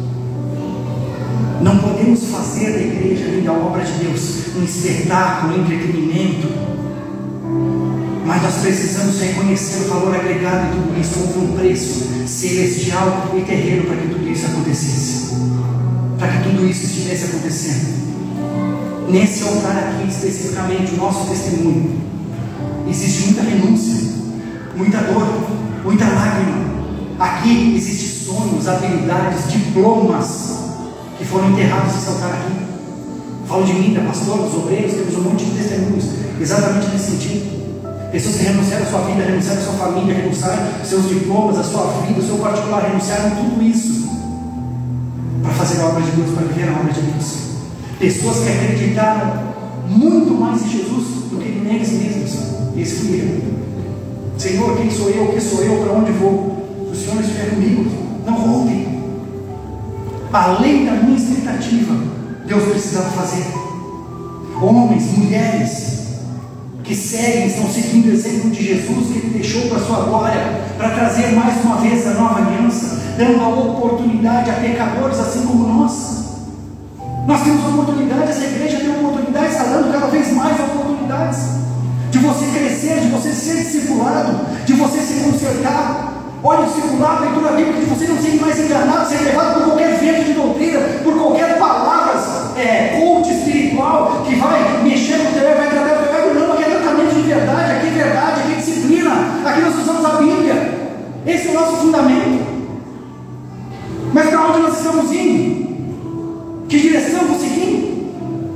Não podemos fazer da igreja nem da obra de Deus um espetáculo, um entretenimento, mas nós precisamos reconhecer o valor agregado de tudo isso. Houve um preço celestial e terreno para que tudo isso acontecesse, para que tudo isso estivesse acontecendo. Nesse altar aqui, especificamente, o nosso testemunho, existe muita renúncia, muita dor, muita lágrima. Aqui existem sonhos, habilidades, diplomas que foram enterrados nesse altar aqui. Falo de mim, da pastora, dos obreiros, temos um monte de testemunhos exatamente nesse sentido. Pessoas que renunciaram à sua vida, renunciaram à sua família, renunciaram aos seus diplomas, à sua vida, ao seu particular, renunciaram tudo isso para fazer a obra de Deus, para viver a obra de Deus. Pessoas que acreditaram muito mais em Jesus do que neles mesmos. Esse fui eu. Senhor, quem sou eu? O que sou eu? Para onde vou? O Senhor estiver comigo, não rompe. Além da minha expectativa, Deus precisava fazer. Homens, mulheres que seguem, estão seguindo o exemplo de Jesus, que Ele deixou para a sua glória, para trazer mais uma vez a nova aliança, dando a oportunidade a pecadores assim como nós. Nós temos oportunidade, essa igreja tem oportunidade, está dando cada vez mais oportunidades de você crescer, de você ser discipulado, de você se consertar. Olha o discipulado, a leitura bíblica, de você não ser mais enganado, ser levado por qualquer vento de doutrina, por qualquer palavras coach espiritual que vai mexer no teu ego, vai tratar o teu ego. Não, aqui é tratamento de verdade, aqui é disciplina, aqui nós usamos a Bíblia. Esse é o nosso fundamento. Mas para onde nós estamos indo? Que direção vamos seguir?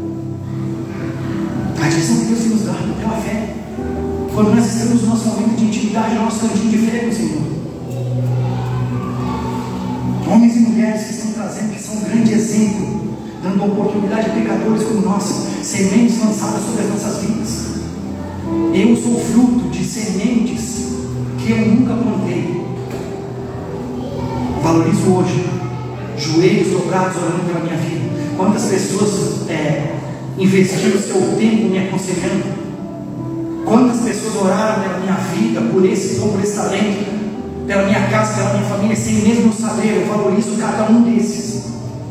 A direção que Deus nos dá pela fé. Quando nós estamos no nosso momento de intimidade, no nosso cantinho de fé com o Senhor. Homens e mulheres que estão trazendo, que são um grande exemplo, dando oportunidade a pecadores como nós, sementes lançadas sobre as nossas vidas. Eu sou fruto de sementes que eu nunca plantei. Valorizo hoje, joelhos dobrados orando pela minha vida. Quantas pessoas investiram o seu tempo me aconselhando? Quantas pessoas oraram pela minha vida, por esse dom, por esse talento, pela minha casa, pela minha família, sem mesmo eu saber? Eu valorizo cada um desses.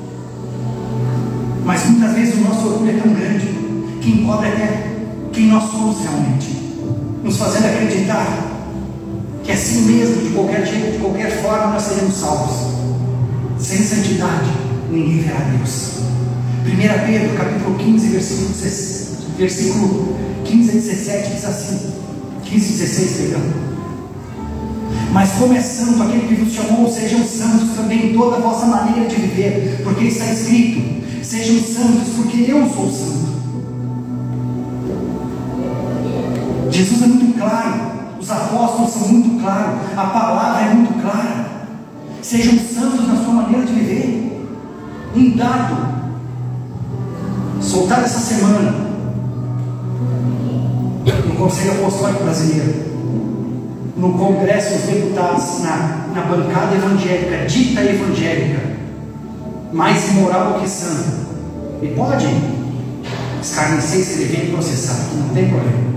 Mas muitas vezes o nosso orgulho é tão grande que encobre até quem nós somos realmente, nos fazendo acreditar que assim mesmo, de qualquer jeito, de qualquer forma, nós seremos salvos. Sem santidade, ninguém verá Deus. 1 Pedro, capítulo 15, versículo 15 a 17, diz assim, 15 e 16, perdão. Mas como é santo aquele que vos chamou, sejam santos também em toda a vossa maneira de viver, porque está escrito, sejam santos, porque eu sou santo. Jesus é muito claro, os apóstolos são muito claros, a palavra é muito clara. Sejam santos na sua maneira de viver. Um dado soltado essa semana no Conselho Apostólico Brasileiro, no Congresso dos Deputados, na bancada evangélica, dita evangélica, mais imoral do que santa, e pode escarnecer, escrever e processar, não tem problema.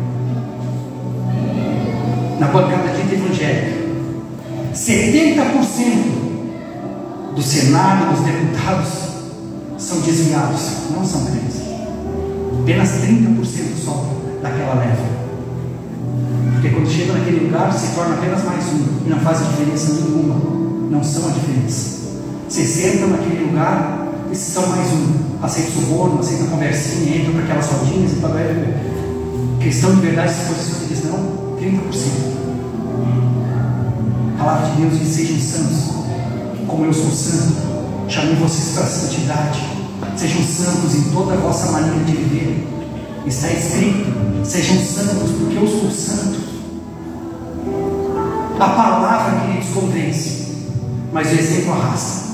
Na bancada dita evangélica, 70% do Senado, dos deputados, são desviados, não são crentes. Apenas 30% só daquela leva. Porque quando chega naquele lugar, se torna apenas mais um, e não faz a diferença nenhuma. Não são a diferença. Se sentam naquele lugar, e são mais um. Aceita o suborno, aceita a conversinha, entra para aquelas rodinhas e para questão de verdade, se fosse diz não, 30%. A palavra de Deus diz: sejam santos, como eu sou santo. Chamei vocês para a santidade. Sejam santos em toda a vossa maneira de viver. Está escrito: sejam santos, porque eu sou santo. A palavra, queridos, convence, mas o exemplo arrasta.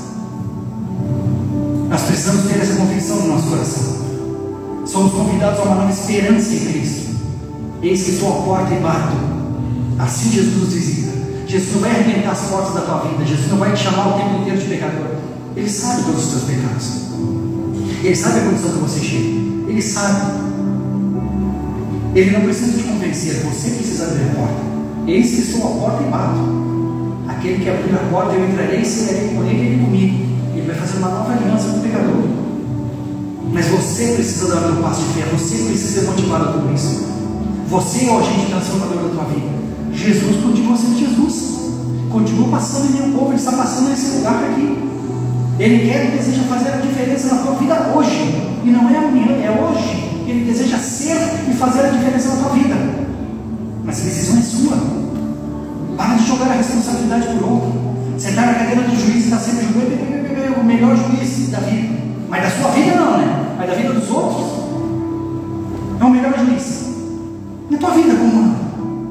Nós precisamos ter essa convicção no nosso coração. Somos convidados a uma nova esperança em Cristo. Eis que estou à porta e bato. Assim Jesus nos visita. Jesus não vai arrebentar as portas da tua vida. Jesus não vai te chamar o tempo inteiro de pecador. Ele sabe todos os teus pecados. Ele sabe a condição que você chega. Ele sabe. Ele não precisa te convencer. Você precisa abrir a porta. Eis que estou à porta e bato. Aquele que abrir a porta, eu entrarei e cearei com ele e ele comigo. Ele vai fazer uma nova aliança com o pecador. Mas você precisa dar um passo de fé. Você precisa ser motivado por isso. Você é o agente transformador da tua vida. Jesus continua sendo Jesus. Continua passando em meu povo. Ele está passando nesse lugar aqui. Ele quer e deseja fazer a diferença na tua vida hoje. E não é amanhã, é hoje. Ele deseja ser e fazer a diferença na tua vida. Mas a decisão é sua. Para de jogar a responsabilidade por outro. Você está na cadeira do juiz e está sempre julgando o melhor juiz da vida. Mas da sua vida não, né? Mas da vida dos outros. É o melhor juiz. Na tua vida como anda?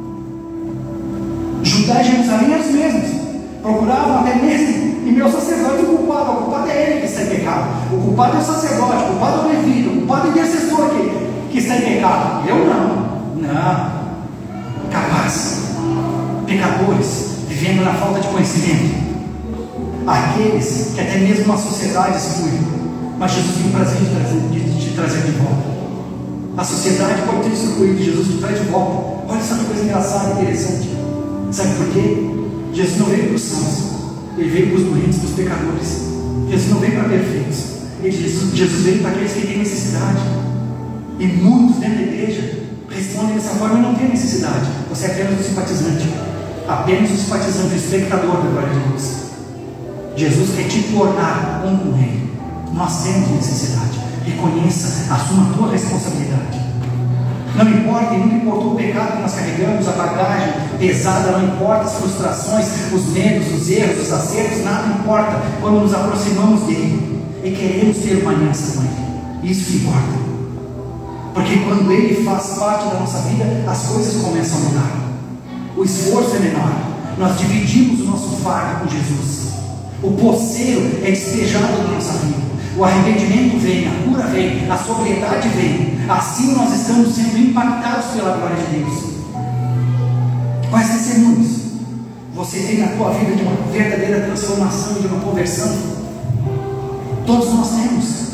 Judá e Jerusalém eram os mesmos. Procuravam até mesmo e meu sacerdote o culpado. O culpado é ele que está em pecado. O culpado é o sacerdote, o culpado é o levita, o culpado é o intercessor que está em pecado. Eu não. Não. Capaz. Pecadores, vivendo na falta de conhecimento. Aqueles que até mesmo uma sociedade exclui. Mas Jesus tem o prazer de te trazer de volta. A sociedade pode ter excluído, Jesus te traz de volta. Olha só que coisa engraçada e interessante. Sabe por quê? Jesus não veio para os sãos. Ele veio para os doentes, para os pecadores. Jesus não veio para perfeitos. Jesus veio para aqueles que têm necessidade. E muitos dentro da igreja respondem dessa forma e não têm necessidade. Você é apenas um simpatizante. Apenas um simpatizante, um espectador da glória de Deus. Jesus quer te tornar um com Ele. Nós temos necessidade. Reconheça, assuma a tua responsabilidade. Não importa, e nunca importou o pecado que nós carregamos, a bagagem pesada, não importa as frustrações, os medos, os erros, os acertos, nada importa quando nos aproximamos dele e queremos ter uma aliança com Ele. Isso que importa. Porque quando Ele faz parte da nossa vida, as coisas começam a mudar. O esforço é menor. Nós dividimos o nosso fardo com Jesus. O poceiro é despejado da nossa vida. o arrependimento vem, a cura vem, a sobriedade vem. Assim nós estamos sendo impactados pela glória de Deus. Quais testemunhos você tem na tua vida de uma verdadeira transformação, de uma conversão? Todos nós temos.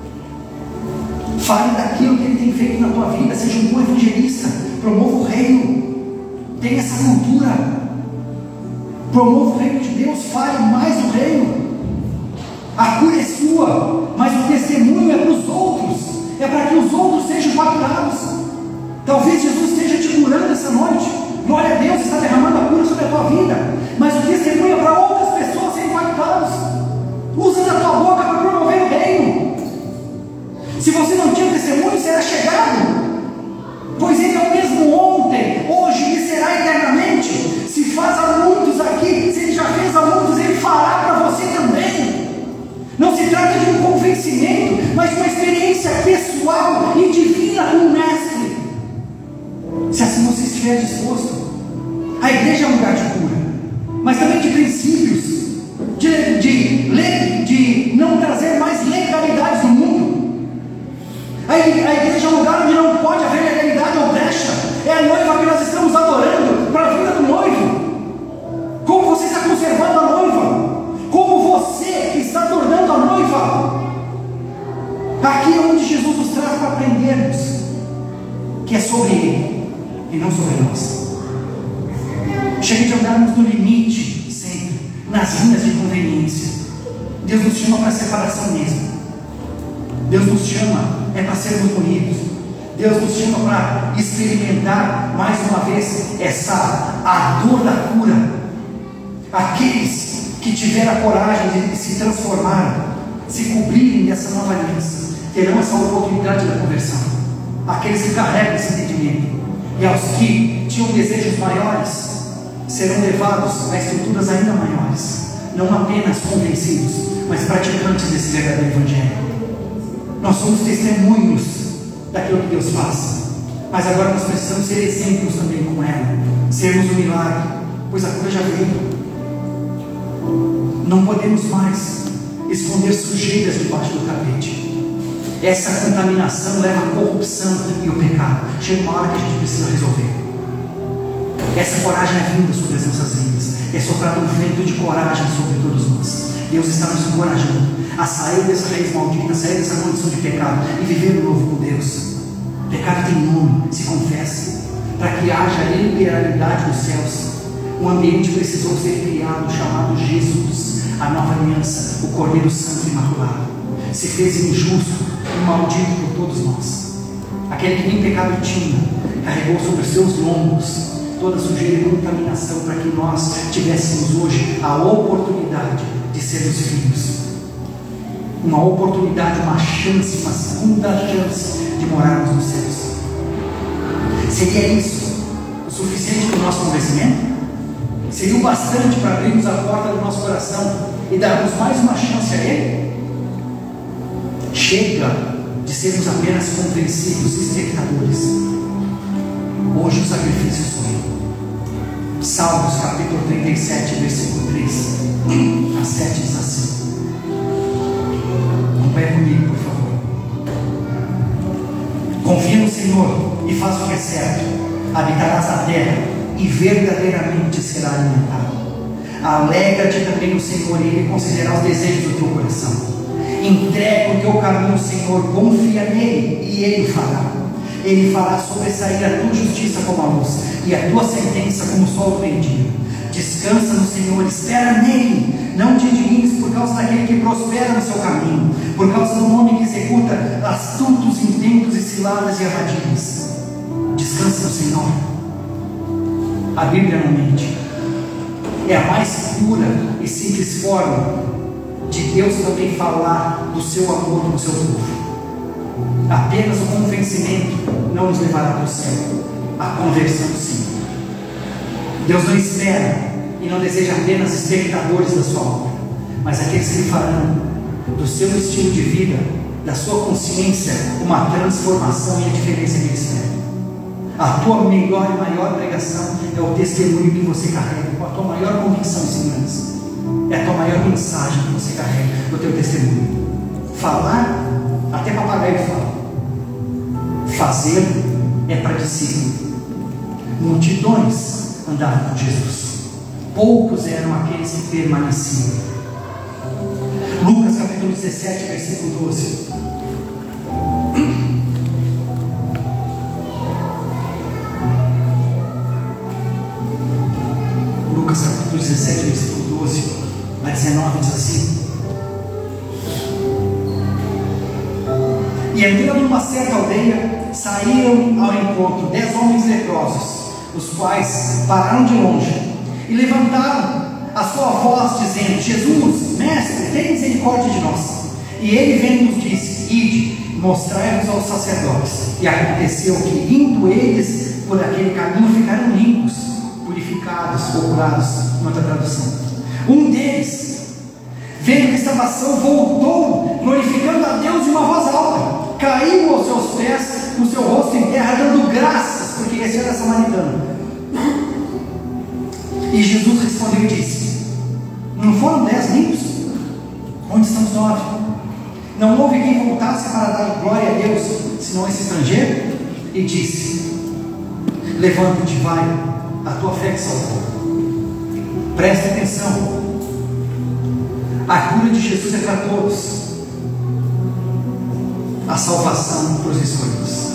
Fale daquilo que Ele tem feito na tua vida, seja um bom evangelista, promova o reino, tenha essa cultura, promova o reino de Deus, fale mais do reino. A cura é sua, mas o testemunho é para os outros, é para que os outros sejam impactados. Talvez Jesus esteja te curando essa noite, glória a Deus, está derramando a cura sobre a tua vida, mas o testemunho é para outras pessoas serem impactadas. Usa da tua boca para promover o reino. Se você não tinha testemunho, será chegado, pois Ele é o mesmo ontem, hoje e será eternamente. Se faz a muitos aqui, se Ele já fez a muitos, Ele fará para você também. Não se trata de um convencimento, mas de uma experiência pessoal e divina com o Mestre. Se assim você estiver disposto, a igreja é um lugar de cura, mas também de princípios, de não trazer mais legalidades no mundo. A igreja é um lugar onde não pode haver legalidade ou brecha. É a noiva que nós estamos adorando para a vida do noivo. Como você está conservando a noiva? Como você está tornando a noiva? Aqui é onde Jesus nos traz para aprendermos que é sobre Ele e não sobre nós. Chega de andarmos no limite sempre, nas linhas de conveniência. Deus nos chama para a separação mesmo. Deus nos chama para sermos unidos. Deus nos chama para experimentar mais uma vez a dor da cura. Aqueles que tiveram a coragem de se transformar, se cobrirem dessa nova aliança, terão essa oportunidade da conversão. Aqueles que carregam esse entendimento, e aos que tinham desejos maiores, serão levados a estruturas ainda maiores, não apenas convencidos, mas praticantes desse verdadeiro evangelho. Nós somos testemunhos daquilo que Deus faz, mas agora nós precisamos ser exemplos também com ela, sermos um milagre, pois a cura já veio. Não podemos mais esconder sujeiras debaixo do tapete. Essa contaminação leva à corrupção e ao pecado. Chega uma hora que a gente precisa resolver. Essa coragem é vinda sobre as nossas vidas, é soprado um vento de coragem sobre todos nós. Deus está nos encorajando a sair dessa raiz maldita, a sair dessa condição de pecado e viver o novo com Deus. Pecado tem nome, se confessa, para que haja liberalidade nos céus. Um ambiente precisou ser criado, chamado Jesus, a nova aliança, o Cordeiro Santo e Imaculado. Se fez injusto e maldito por todos nós. Aquele que nem pecado tinha, carregou sobre os seus lombos toda a sujeira e contaminação, para que nós tivéssemos hoje a oportunidade de sermos filhos. Uma oportunidade, uma chance, uma segunda chance de morarmos nos céus. Seria isso o suficiente para o nosso convencimento? Seria o bastante para abrirmos a porta do nosso coração e darmos mais uma chance a Ele? Chega de sermos apenas convencidos, espectadores. Hoje o sacrifício sou eu. Salmos capítulo 37, versículo 3 a 7 diz assim. Acompanha comigo, por favor. Confia no Senhor e faz o que é certo. Habitarás na terra e verdadeiramente será alimentado. Alegra-te também no Senhor e Ele concederá os desejos do teu coração. Entrega o teu caminho ao Senhor, confia nele e Ele fará. Ele fará sobressair a tua justiça como a luz e a tua sentença como o sol do meio-dia. Descansa no Senhor, espera nele. Não te indignes por causa daquele que prospera no seu caminho, por causa do homem que executa astutos intentos e ciladas e armadilhas. Descansa no Senhor. A Bíblia não mente. É a mais pura e simples forma de Deus também falar do seu amor com o seu povo. Apenas o convencimento não nos levará para o céu, a conversão sim. Deus não espera e não deseja apenas espectadores da sua obra, mas aqueles que farão do seu estilo de vida, da sua consciência, uma transformação e a diferença que Ele espera. A tua melhor e maior pregação é o testemunho que você carrega, a tua maior convicção e segurança. É a tua maior mensagem que você carrega, o teu testemunho. Falar, até papagaio fala. Fazer é para discípulo. Multidões andavam com Jesus. Poucos eram aqueles que permaneciam. Lucas capítulo 17, versículo 12. Lucas capítulo 17, versículo 12 a 19 diz assim: E entrando numa certa aldeia, saíram ao encontro 10 homens leprosos, os quais pararam de longe e levantaram a sua voz, dizendo: Jesus, mestre, tem misericórdia de nós. E ele, vendo, nos disse: Ide, mostrai-vos aos sacerdotes. E aconteceu que, indo eles por aquele caminho, ficaram limpos, purificados ou curados, em outra tradução. Um deles, vendo que estava são, voltou, glorificando a Deus de uma voz alta, caiu aos seus pés, com seu rosto em terra, dando graças, porque esse era samaritano. E Jesus respondeu e disse: Não foram 10 limpos? Onde estão os 9? Não houve quem voltasse para dar glória a Deus, senão esse estrangeiro? E disse: Levanta-te, vai, a tua fé te salvou. Preste atenção. A cura de Jesus é para todos. A salvação para os escolhidos.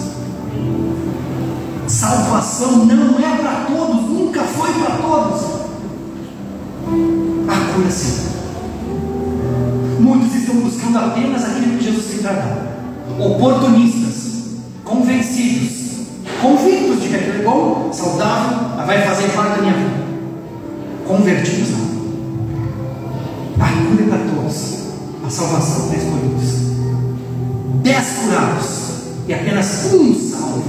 Salvação não é para todos, nunca foi para todos. A cura sim. Muitos estão buscando apenas aquilo que Jesus tem para dar. Oportunistas, convencidos, convictos de que aquilo é bom, saudável, vai fazer parte da minha vida. Convertidos não. A cura é para todos. A salvação para escolhidos. 10 curados e apenas um salvo.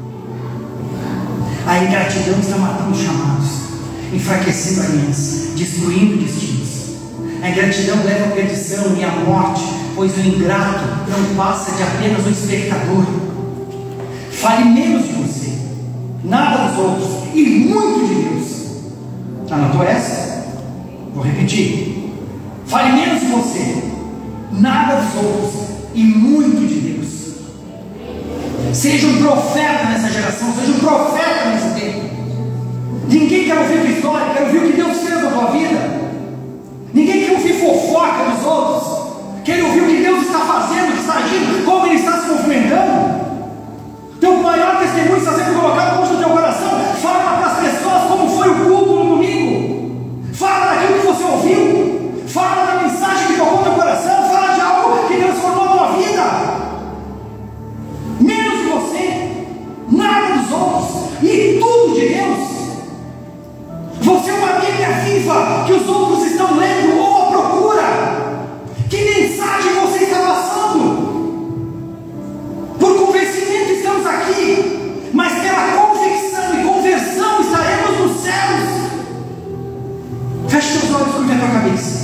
A ingratidão está matando os chamados, enfraquecendo alianças, destruindo destinos. A ingratidão leva à perdição e à morte, pois o ingrato não passa de apenas um espectador. Fale menos de você, nada dos outros e muito de Deus. Anotou essa? Vou repetir. Fale menos de você, nada dos outros e muito de Deus. Seja um profeta nessa geração, seja um profeta nesse tempo. Ninguém quer ouvir tua história, quer ouvir o que Deus fez na tua vida. Ninguém quer ouvir fofoca dos outros, quer ouvir o que Deus está fazendo, que está agindo, como Ele está se movimentando. Teu maior testemunho está sendo colocado longe do teu coração. Fala para as pessoas como foi o culto no domingo. Fala daquilo que você ouviu. Fala da mensagem que tocou teu coração. Fala de algo que transformou a tua vida. Menos de você, nada dos outros e tudo de Deus. Você é uma Bíblia viva que os outros estão lendo ou à procura. Que mensagem você está passando? Por convencimento estamos aqui, mas pela convicção e conversão estaremos nos céus. Feche teus olhos, curva a tua cabeça.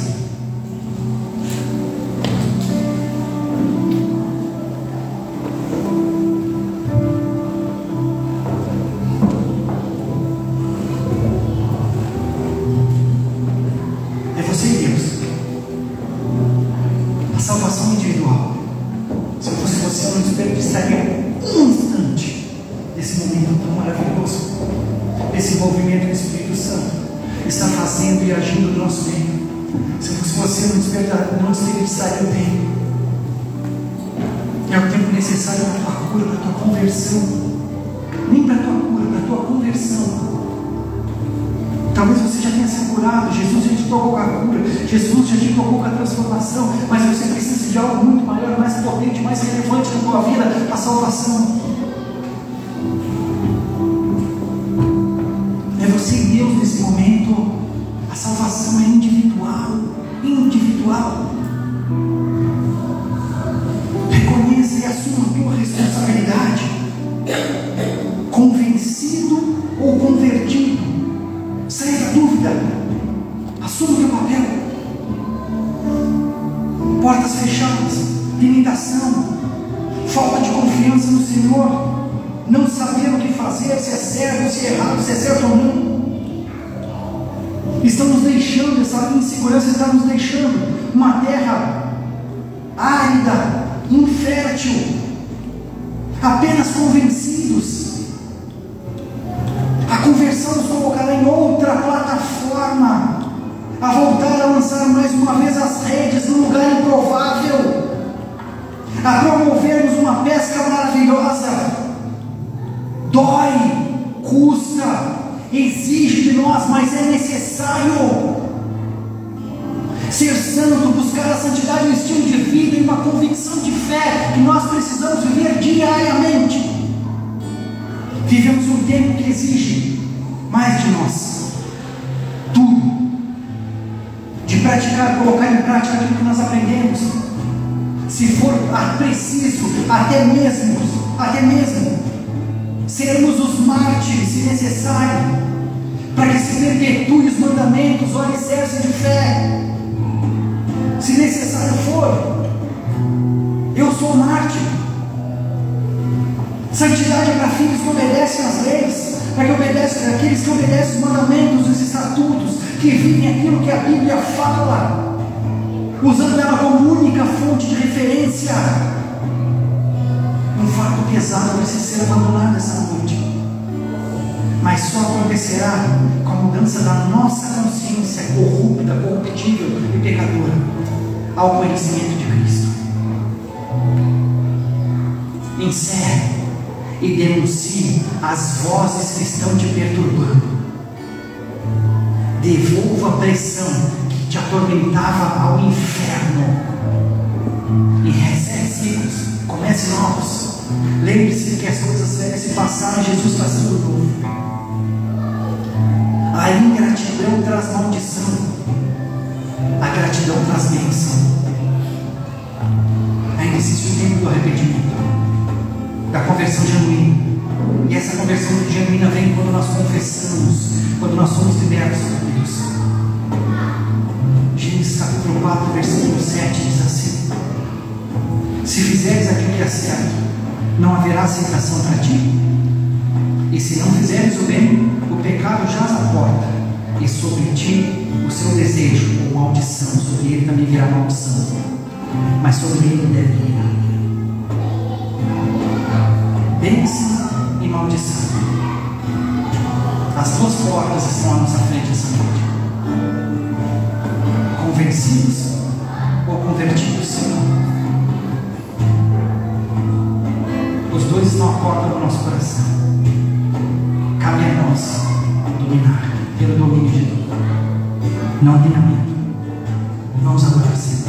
E agindo no nosso meio. Se você não despertar, não desperdiçaria o tempo. É o tempo necessário para a tua cura, para a tua conversão. Nem para a tua cura, para a tua conversão. Talvez você já tenha sido curado, Jesus já te tocou com a cura, Jesus já te tocou com a transformação, mas você precisa de algo muito maior, mais potente, mais relevante na tua vida, a salvação. É você e Deus nesse momento. A salvação é individual, individual. Reconheça e assuma a tua responsabilidade. Convencido ou convertido, saia da dúvida. Assuma o teu papel. Portas fechadas, limitação, falta de confiança no Senhor, não saber o que fazer, se é certo, se é errado, se é certo ou não. Estão nos deixando, essa insegurança está nos deixando uma terra árida, infértil, apenas convencidos. A conversão nos colocará em outra plataforma, a voltar a lançar mais uma vez as redes no lugar improvável, a promovermos uma pesca maravilhosa. Dói, custa, exige de nós, mas é necessário. Ser santo, buscar a santidade, um estilo de vida e uma convicção de fé que nós precisamos viver diariamente. Vivemos um tempo que exige mais de nós, tudo, de praticar, colocar em prática aquilo que nós aprendemos, se for preciso, até mesmo sermos os mártires, se necessário, para que se perpetue os mandamentos, o alicerce de fé. Se necessário for, eu sou mártir. Santidade é para filhos que obedecem às leis, para que obedecem aqueles que obedecem os mandamentos, os estatutos, que vivem aquilo que a Bíblia fala, usando ela como única fonte de referência. Um fardo pesado precisa ser abandonado essa noite, mas só acontecerá com a mudança da nossa consciência corrupta, corruptível e pecadora ao conhecimento de Cristo. Encerre e denuncie as vozes que estão te perturbando. Devolva a pressão que te atormentava ao inferno e recebe ciclos, comece novos. Lembre-se que as coisas velhas se passaram e Jesus faz tudo novo. A ingratidão traz maldição, a gratidão traz bênção. Ainda existe o tempo do arrependimento, da conversão genuína. E essa conversão genuína vem quando nós confessamos, quando nós somos libertos por Deus. Gênesis capítulo 4, versículo 7 diz assim: se fizeres aquilo que é certo, não haverá aceitação para ti. E se não fizeres o bem, o pecado jaz à porta, e sobre ti o seu desejo ou maldição, sobre ele também virá maldição, mas sobre ele deve reinar. Bênção e maldição, as duas portas estão à nossa frente essa noite. Convencidos ou convertidos, os dois estão à porta do nosso coração. Cabe a nós dominar pelo domínio de Deus, não dominamento. Vamos adorar, Senhor.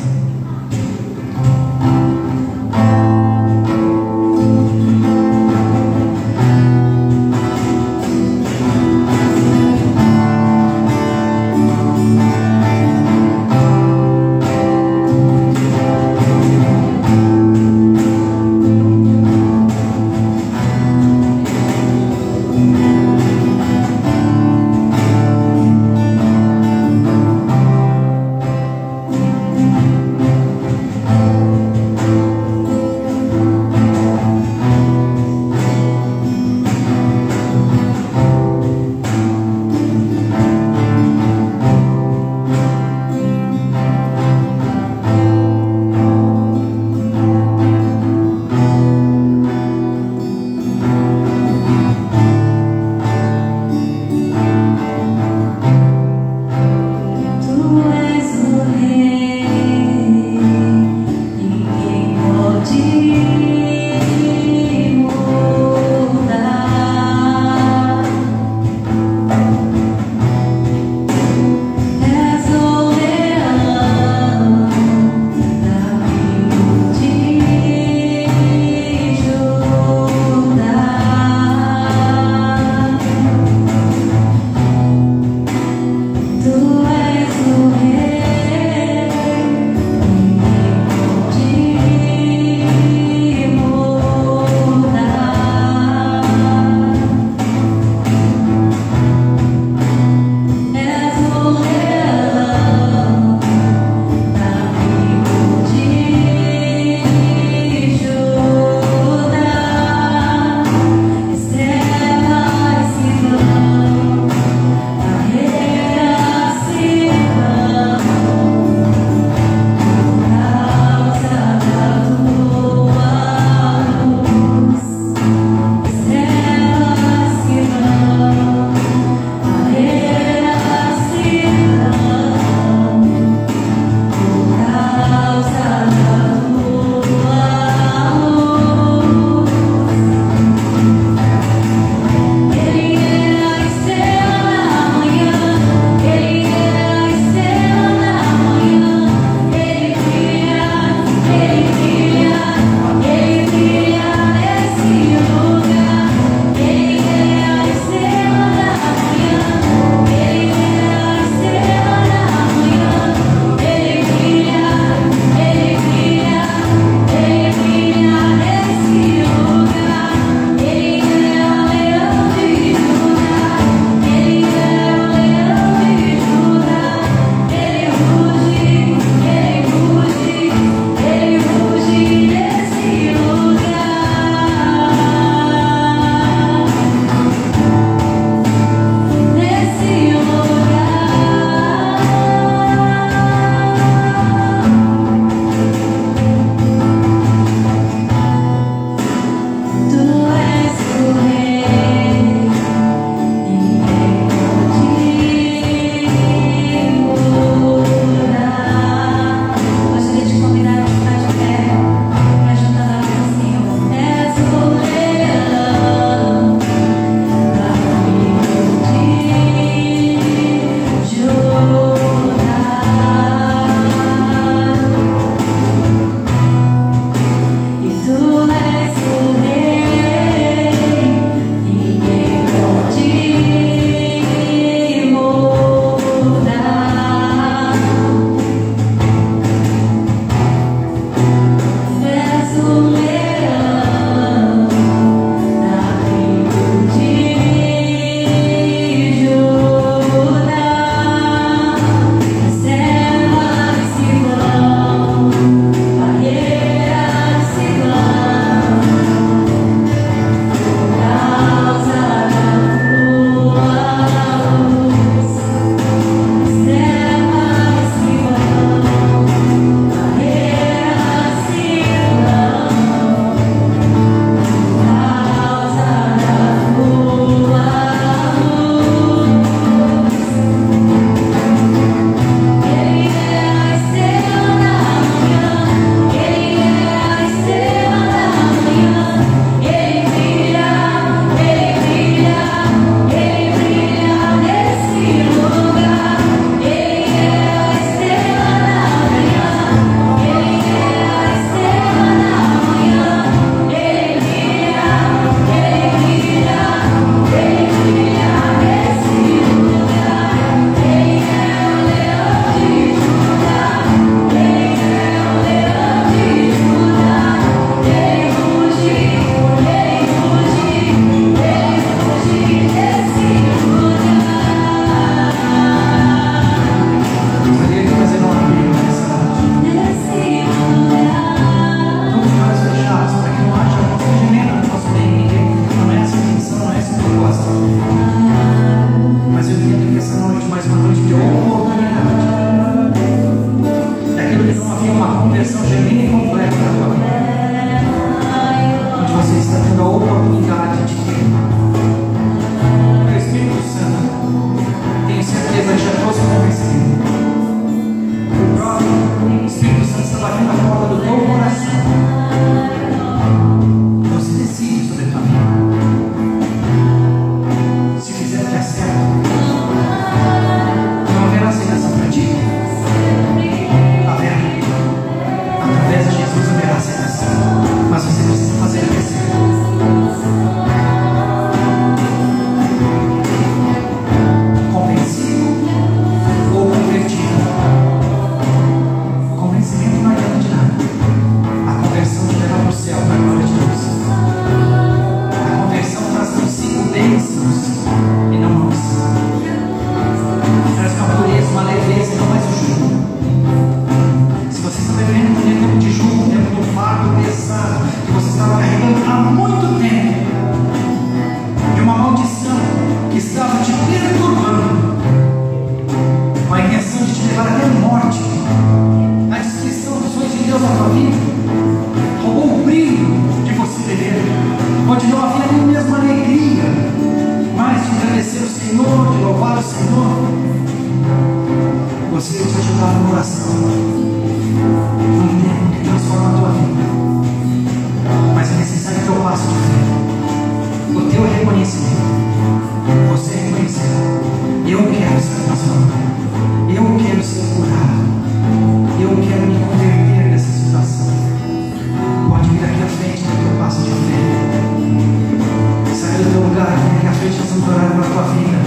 pode não haver nem mesmo alegria, mas de agradecer o Senhor, de louvar o Senhor. Gostaria de te ajudar numa oração, num tempo que transforma a tua vida, mas é necessário que eu passe de fé, o teu reconhecimento, você reconhecer: eu quero ser transformado, eu quero ser curado, eu quero me converter nessa situação. Pode vir aqui à frente para que eu passe de fé. Sai do teu lugar, vem aqui à frente, nós vamos orar pela tua vida.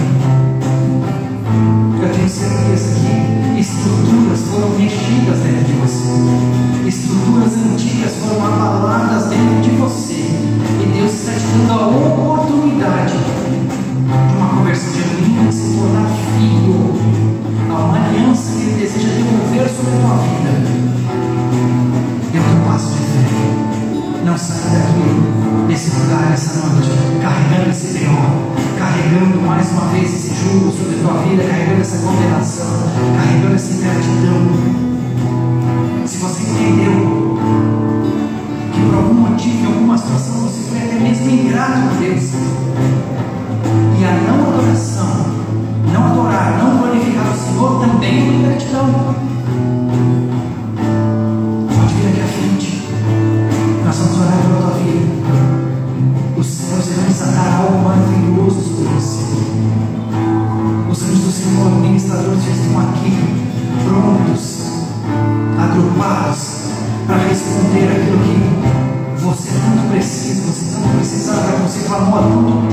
Eu tenho certeza que estruturas foram mexidas dentro de você, estruturas antigas foram abaladas dentro de você, e Deus está te dando a oportunidade de uma conversão genuína, de se tornar filho. Há uma aliança que Ele deseja devolver sobre a tua vida. Dê um passo de fé. Não saia daqui, desse lugar, nessa noite, carregando esse B.O., carregando mais uma vez esse jugo sobre a tua vida, carregando essa condenação, carregando essa ingratidão. Se você entendeu que por algum motivo, em alguma situação, você foi até mesmo ingrato com Deus, e a não adoração, não adorar, não glorificar o Senhor também é ingratidão, pode vir aqui à frente. Nós vamos orar pela tua vida. Os céus irão desatar algo maravilhoso sobre você. Os anjos do Senhor, ministradores, já estão aqui, prontos, agrupados, para responder aquilo que você tanto precisa, você tanto precisava, você clamou há tanto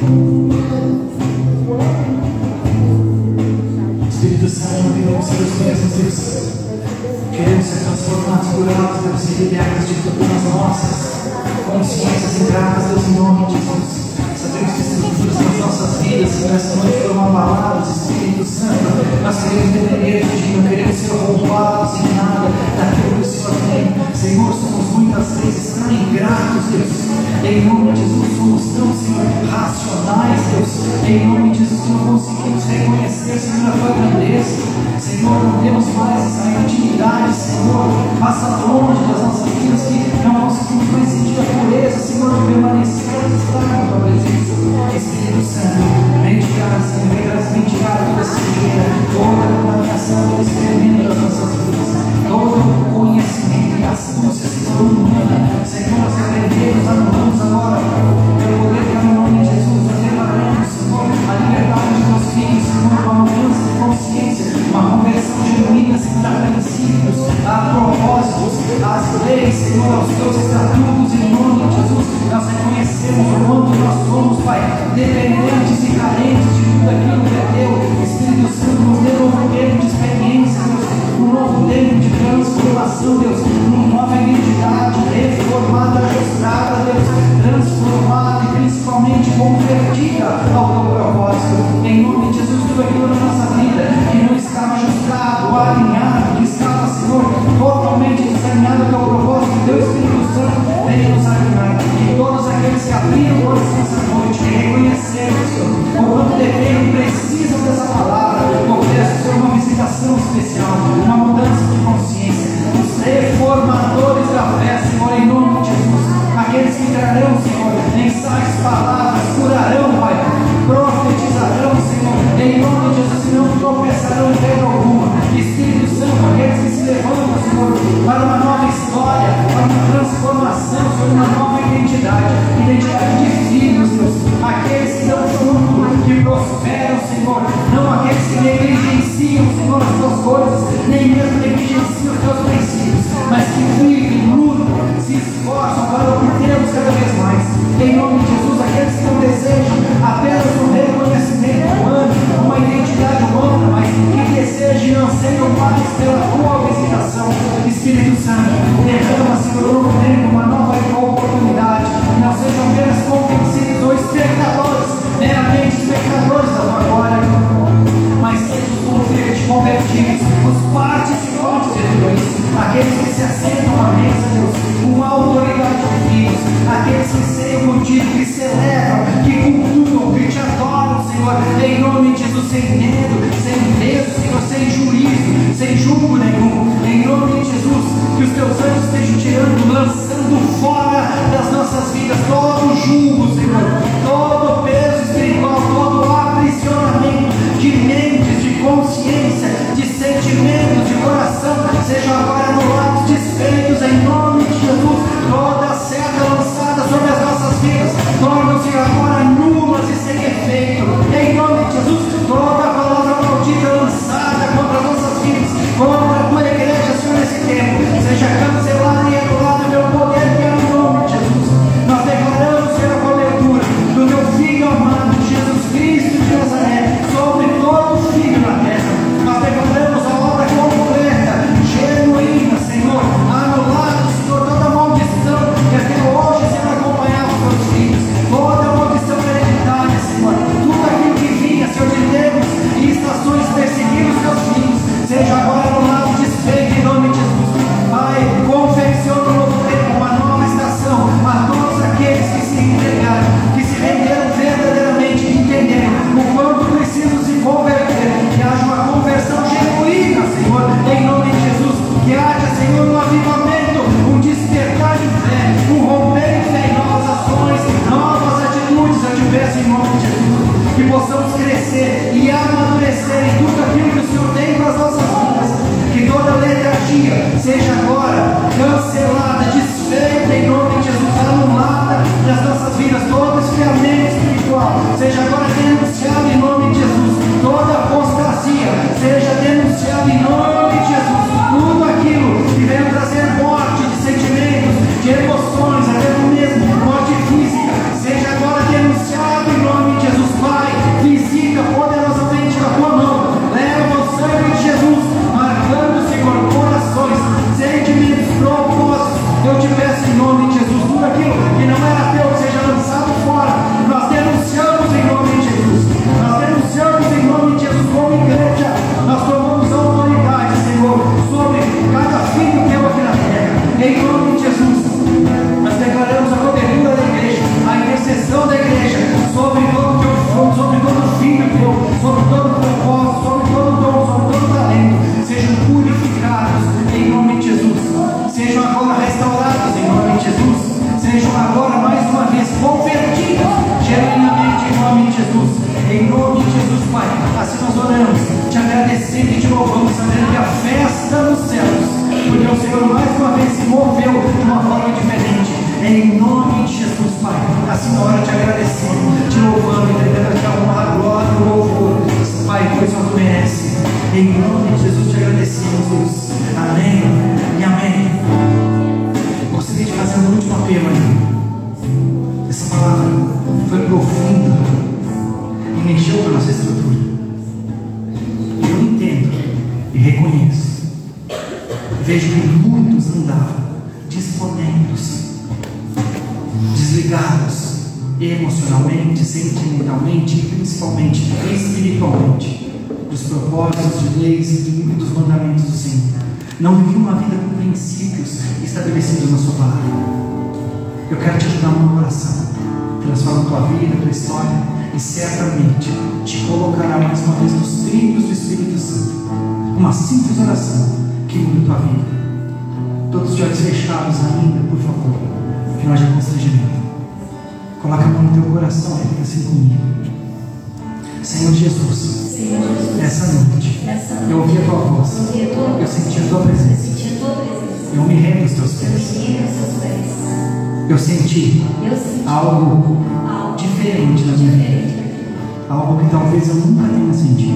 Espírito Santo, não queremos ser os mesmos, Deus. Queremos ser transformados, curados, Deus, ser libertos de todas as nossas consciências entradas, Deus, em nome de Jesus. Sabemos que estruturas nas nossas vidas, Senhor, essa noite foram abaladas, Espírito Santo. Nós queremos depender de Ti, não queremos ser roubados em nada daquilo que o Senhor tem. Senhor, somos muitas vezes tão ingratos, Deus. Em nome de Jesus, somos tão, Senhor, racionais, Deus. Em nome de Jesus, não conseguimos reconhecer, Senhor, a Tua grandeza. Senhor, não temos mais essa intimidade, Senhor. Passa longe das nossas vidas que não conseguimos mais sentir a pureza, Senhor, de permanecer e estar na Tua presença. Espírito Santo, vem tirar, Senhor, vem tirar toda sujeira, toda contaminação, todo experimento das nossas vidas, todo conhecimento e astúcia, Senhor, humana. Senhor, nós aprendemos, anulamos agora, pelo poder que é no nome de Jesus, nós declaramos, Senhor, a liberdade dos teus filhos, Senhor, uma mudança de consciência, uma conversão genuína, Senhor, a princípios, a propósitos, às leis, Senhor, aos teus estatutos, em nome de Jesus. Nós reconhecemos o quanto nós somos, Pai, dependentes e carentes de tudo aquilo que é teu. Espírito Santo, nos dê um novo tempo de experiência, Deus, um novo tempo de transformação, Deus, uma nova identidade reformada, ajustada, Deus, transformada e principalmente convertida ao teu propósito. Em nome de Jesus, tudo aquilo na nossa vida que não estava ajustado, alinhado, que estava, Senhor, totalmente desalinhado ao teu propósito, teu Espírito Santo, venha nos alinhar. E todos aqueles que abriram o coração essa noite, que reconheceram, Senhor, o quanto dependem e precisam dessa palavra, eu peço, Senhor, uma visitação especial, uma mudança de consciência, os reformadores da fé, Senhor, em nome de Jesus, aqueles que entrarão, Senhor, mensagens, palavras, curarão, Pai, profetizarão, Senhor, em nome de Jesus, e não tropeçarão em pedra alguma. Espírito Santo, aqueles que se levantam, Senhor, para uma nova história, para uma transformação, Senhor, uma nova identidade de filhos, Deus, aqueles que dão fruto, que prosperam, Senhor, não aqueles que negligenciam, Senhor, as tuas coisas, nem mesmo negligenciam os teus princípios, mas que vivem, lutam, se esforçam para obtermos cada vez mais. Em nome de Jesus, aqueles que não desejam apenas um reconhecimento humano, uma identidade humana, mas que desejam e anseiam mais pela tua visitação. Espírito Santo, derrama, Senhor, um novo tempo, uma nova oportunidade, que não sejam apenas convencidos ou espectadores, meramente espectadores da tua glória, mas sejam convertidos, os participantes de tudo isso, aqueles que se assentam à mesa, Deus, com a autoridade de filhos, aqueles que ceiam contigo, que celebram, que cultuam, que te adoram, Senhor, em nome de Jesus, sem medo, sem peso, Senhor, sem juízo, sem julgo nenhum, em nome de Jesus, que os teus anjos estejam tirando, lançando fora das nossas vidas todo julgo, Senhor, todo peso espiritual, todo aprisionamento de mentes, de consciência, de sentimentos, de coração, sejam agora anulados, desfeitos em nome de Jesus. Toda seta lançada sobre as nossas vidas tornam-se agora nulas e sem efeito. Em nome de Jesus, toda palavra maldita lançada contra as nossas vidas, contra a tua igreja, Senhor, nesse tempo, seja cancelada e anulada pelo poder que é no nome de Jesus. Nós declaramos, Senhor, a cobertura do teu Filho amado, Jesus Cristo de Nazaré, sobre todo filho na terra. Nós declaramos a obra completa, genuína, Senhor, anulada, Senhor, toda maldição que até hoje, Senhor, acompanhava os teus filhos, toda maldição hereditária, Senhor, tudo aquilo que vinha, Senhor, de Deus e estações perseguindo os teus filhos, seja agora anulado, desfeito em nome de Jesus. Pai, confecciona um novo tempo, uma nova estação a todos aqueles que se entregaram, que se renderam verdadeiramente, que entenderam o quanto precisam se converter, que haja uma conversão genuína, Senhor, em nome de Jesus, que haja, Senhor, um avivamento, um despertar de fé, um romper de fé em novas ações, novas atitudes, eu te peço em nome de Jesus, que possamos crescer e amadurecer em tudo aquilo que o Senhor tem para as nossas vidas, que toda letargia seja agora cancelada, desfeita em nome de Jesus, anulada das nossas vidas, todo esfriamento espiritual seja agora denunciado em nome de Jesus, toda apostasia seja denunciada em nome de Jesus, tudo aquilo que vem trazer morte de sentimentos, de emoções, até mesmo morte física, seja agora denunciado em nome de nome de Jesus. Em nome de Jesus, Pai. Assim nós oramos, te agradecendo e te louvamos, sabendo que a festa nos céus, porque o Senhor mais uma vez se moveu de uma forma diferente. Em nome de Jesus, Pai. Assim na hora te agradecendo, te louvando, entregando a tua honra, a glória e o louvor, Pai, pois só tu merece. Em nome de Jesus te agradecemos. Amém e amém. Gostaria de fazer um último apelo aí. Essa palavra foi profunda e mexeu com a nossa estrutura. E eu entendo e reconheço. Vejo que muitos andavam desconectados, desligados emocionalmente, sentimentalmente e principalmente espiritualmente dos propósitos, de leis e dos mandamentos do Senhor. Não viviam uma vida com princípios estabelecidos na sua palavra. Eu quero te ajudar numa oração. Transforma a tua vida, a tua história e certamente te colocará mais uma vez nos trilhos do Espírito Santo. Uma simples oração que muda a tua vida. Todos os olhos fechados ainda, por favor, que não haja constrangimento. Coloca a mão no teu coração e fica assim comigo. Senhor Jesus, essa noite eu ouvi a tua voz, eu senti a tua presença, eu me rendo aos teus pés. Eu senti algo diferente na minha vida, algo que talvez eu nunca tenha sentido.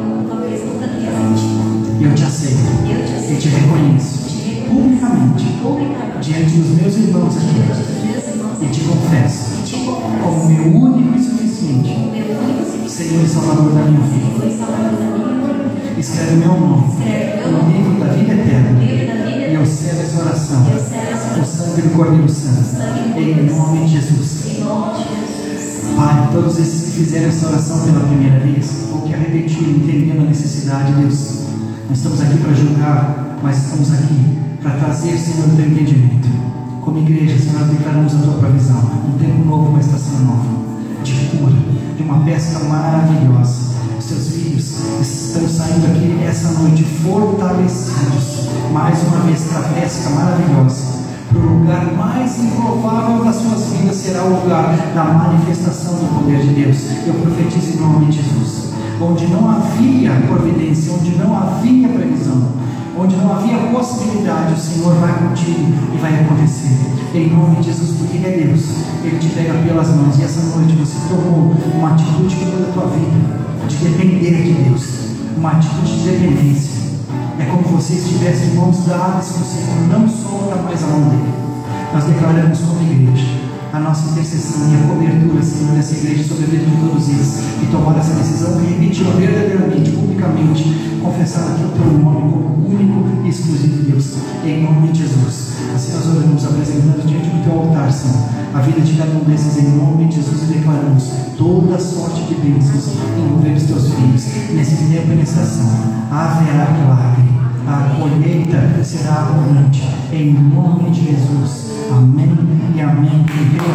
E eu te aceito e te reconheço publicamente diante dos meus irmãos aqui e te confesso como meu único e suficiente Senhor e Salvador da minha vida. Escreve meu nome no livro da vida eterna e eu celo essa oração com o sangue do Cordeiro Santo, em nome de Jesus. Pai, todos esses que fizeram essa oração pela primeira vez ou que a repetiram entendendo a necessidade, Deus, não estamos aqui para julgar, mas estamos aqui para trazer, Senhor, o teu entendimento. Como igreja, Senhor, declaramos a tua provisão, um tempo novo, uma estação nova, de cura, de uma pesca maravilhosa. Os teus filhos estão saindo aqui essa noite fortalecidos, mais uma vez, para a pesca maravilhosa. Para o lugar mais improvável das suas vidas será o lugar da manifestação do poder de Deus. Eu profetizo em nome de Jesus. Onde não havia providência, onde não havia previsão, onde não havia possibilidade, o Senhor vai contigo e vai acontecer. Em nome de Jesus, porque Ele é Deus. Ele te pega pelas mãos e essa noite você tomou uma atitude que muda a tua vida, de depender de Deus, uma atitude de dependência. É como você estivesse de mãos dadas com o Senhor, não solta mais a mão dele. Nós declaramos como igreja a nossa intercessão e a cobertura, Senhor, dessa igreja sobre a vida de todos eles que tomaram essa decisão e repetiram verdadeiramente, publicamente, confessar aqui o teu nome como único e exclusivo Deus, em nome de Jesus. Assim nós oramos, apresentando diante do teu altar, Senhor, a vida de cada um desses, em nome de Jesus, e declaramos toda sorte de bênçãos envolvendo os teus filhos nesse tempo e nessa estação. Haverá milagre, a colheita será abundante, em nome de Jesus. Amém e amém. E Deus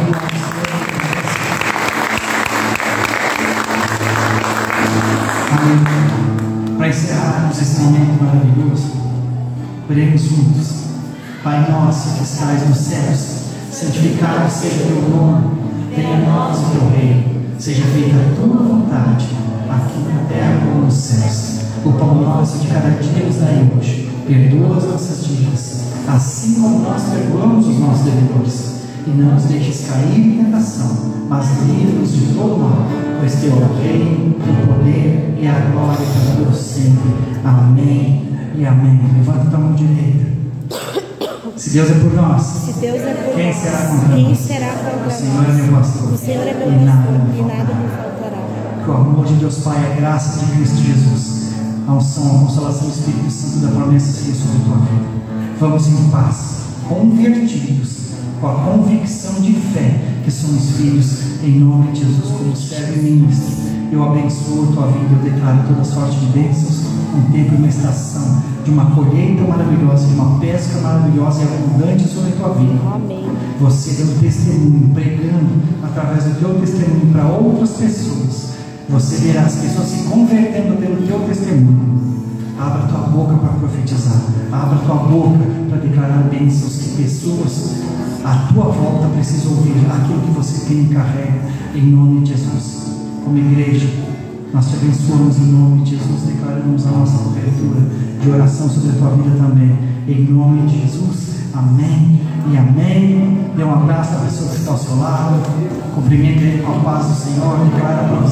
amém. Para encerrarmos esse momento maravilhoso, oremos juntos. Pai nosso que estais nos céus, santificado seja o teu nome, venha a nós o teu reino, seja feita a tua vontade, aqui na terra como nos céus. O pão nosso de cada dia nos dai hoje, perdoa as nossas dívidas, assim como nós perdoamos os nossos devedores, e não nos deixes cair em tentação, mas livra-nos de todo mal, pois teu é o reino, o poder e a glória para todos sempre. Amém e amém. Levanta a mão direita. Se Deus é por nós, quem será contra nós? O Senhor é meu pastor, e nada me faltará. Que o amor de Deus Pai, a graça de Cristo Jesus, a unção, a consolação do Espírito Santo da promessa seja sobre a tua vida. Vamos em paz, convertidos, com a convicção de fé que somos filhos, em nome de Jesus, como servo e ministro. Eu abençoo a tua vida, eu declaro toda sorte de bênçãos, um tempo e uma estação, de uma colheita maravilhosa, de uma pesca maravilhosa e abundante sobre a tua vida. Amém. Você dando testemunho, pregando através do teu testemunho para outras pessoas. Você verá as pessoas se convertendo pelo teu testemunho. Abra tua boca para profetizar. Abra tua boca para declarar bênçãos que pessoas à tua volta precisam ouvir aquilo que você tem e carrega, em nome de Jesus. Como igreja, nós te abençoamos em nome de Jesus, declaramos a nossa cobertura de oração sobre a tua vida também. Em nome de Jesus, amém e amém. Dê um abraço à pessoa que está ao seu lado, cumprimente ele com a paz do Senhor, declara a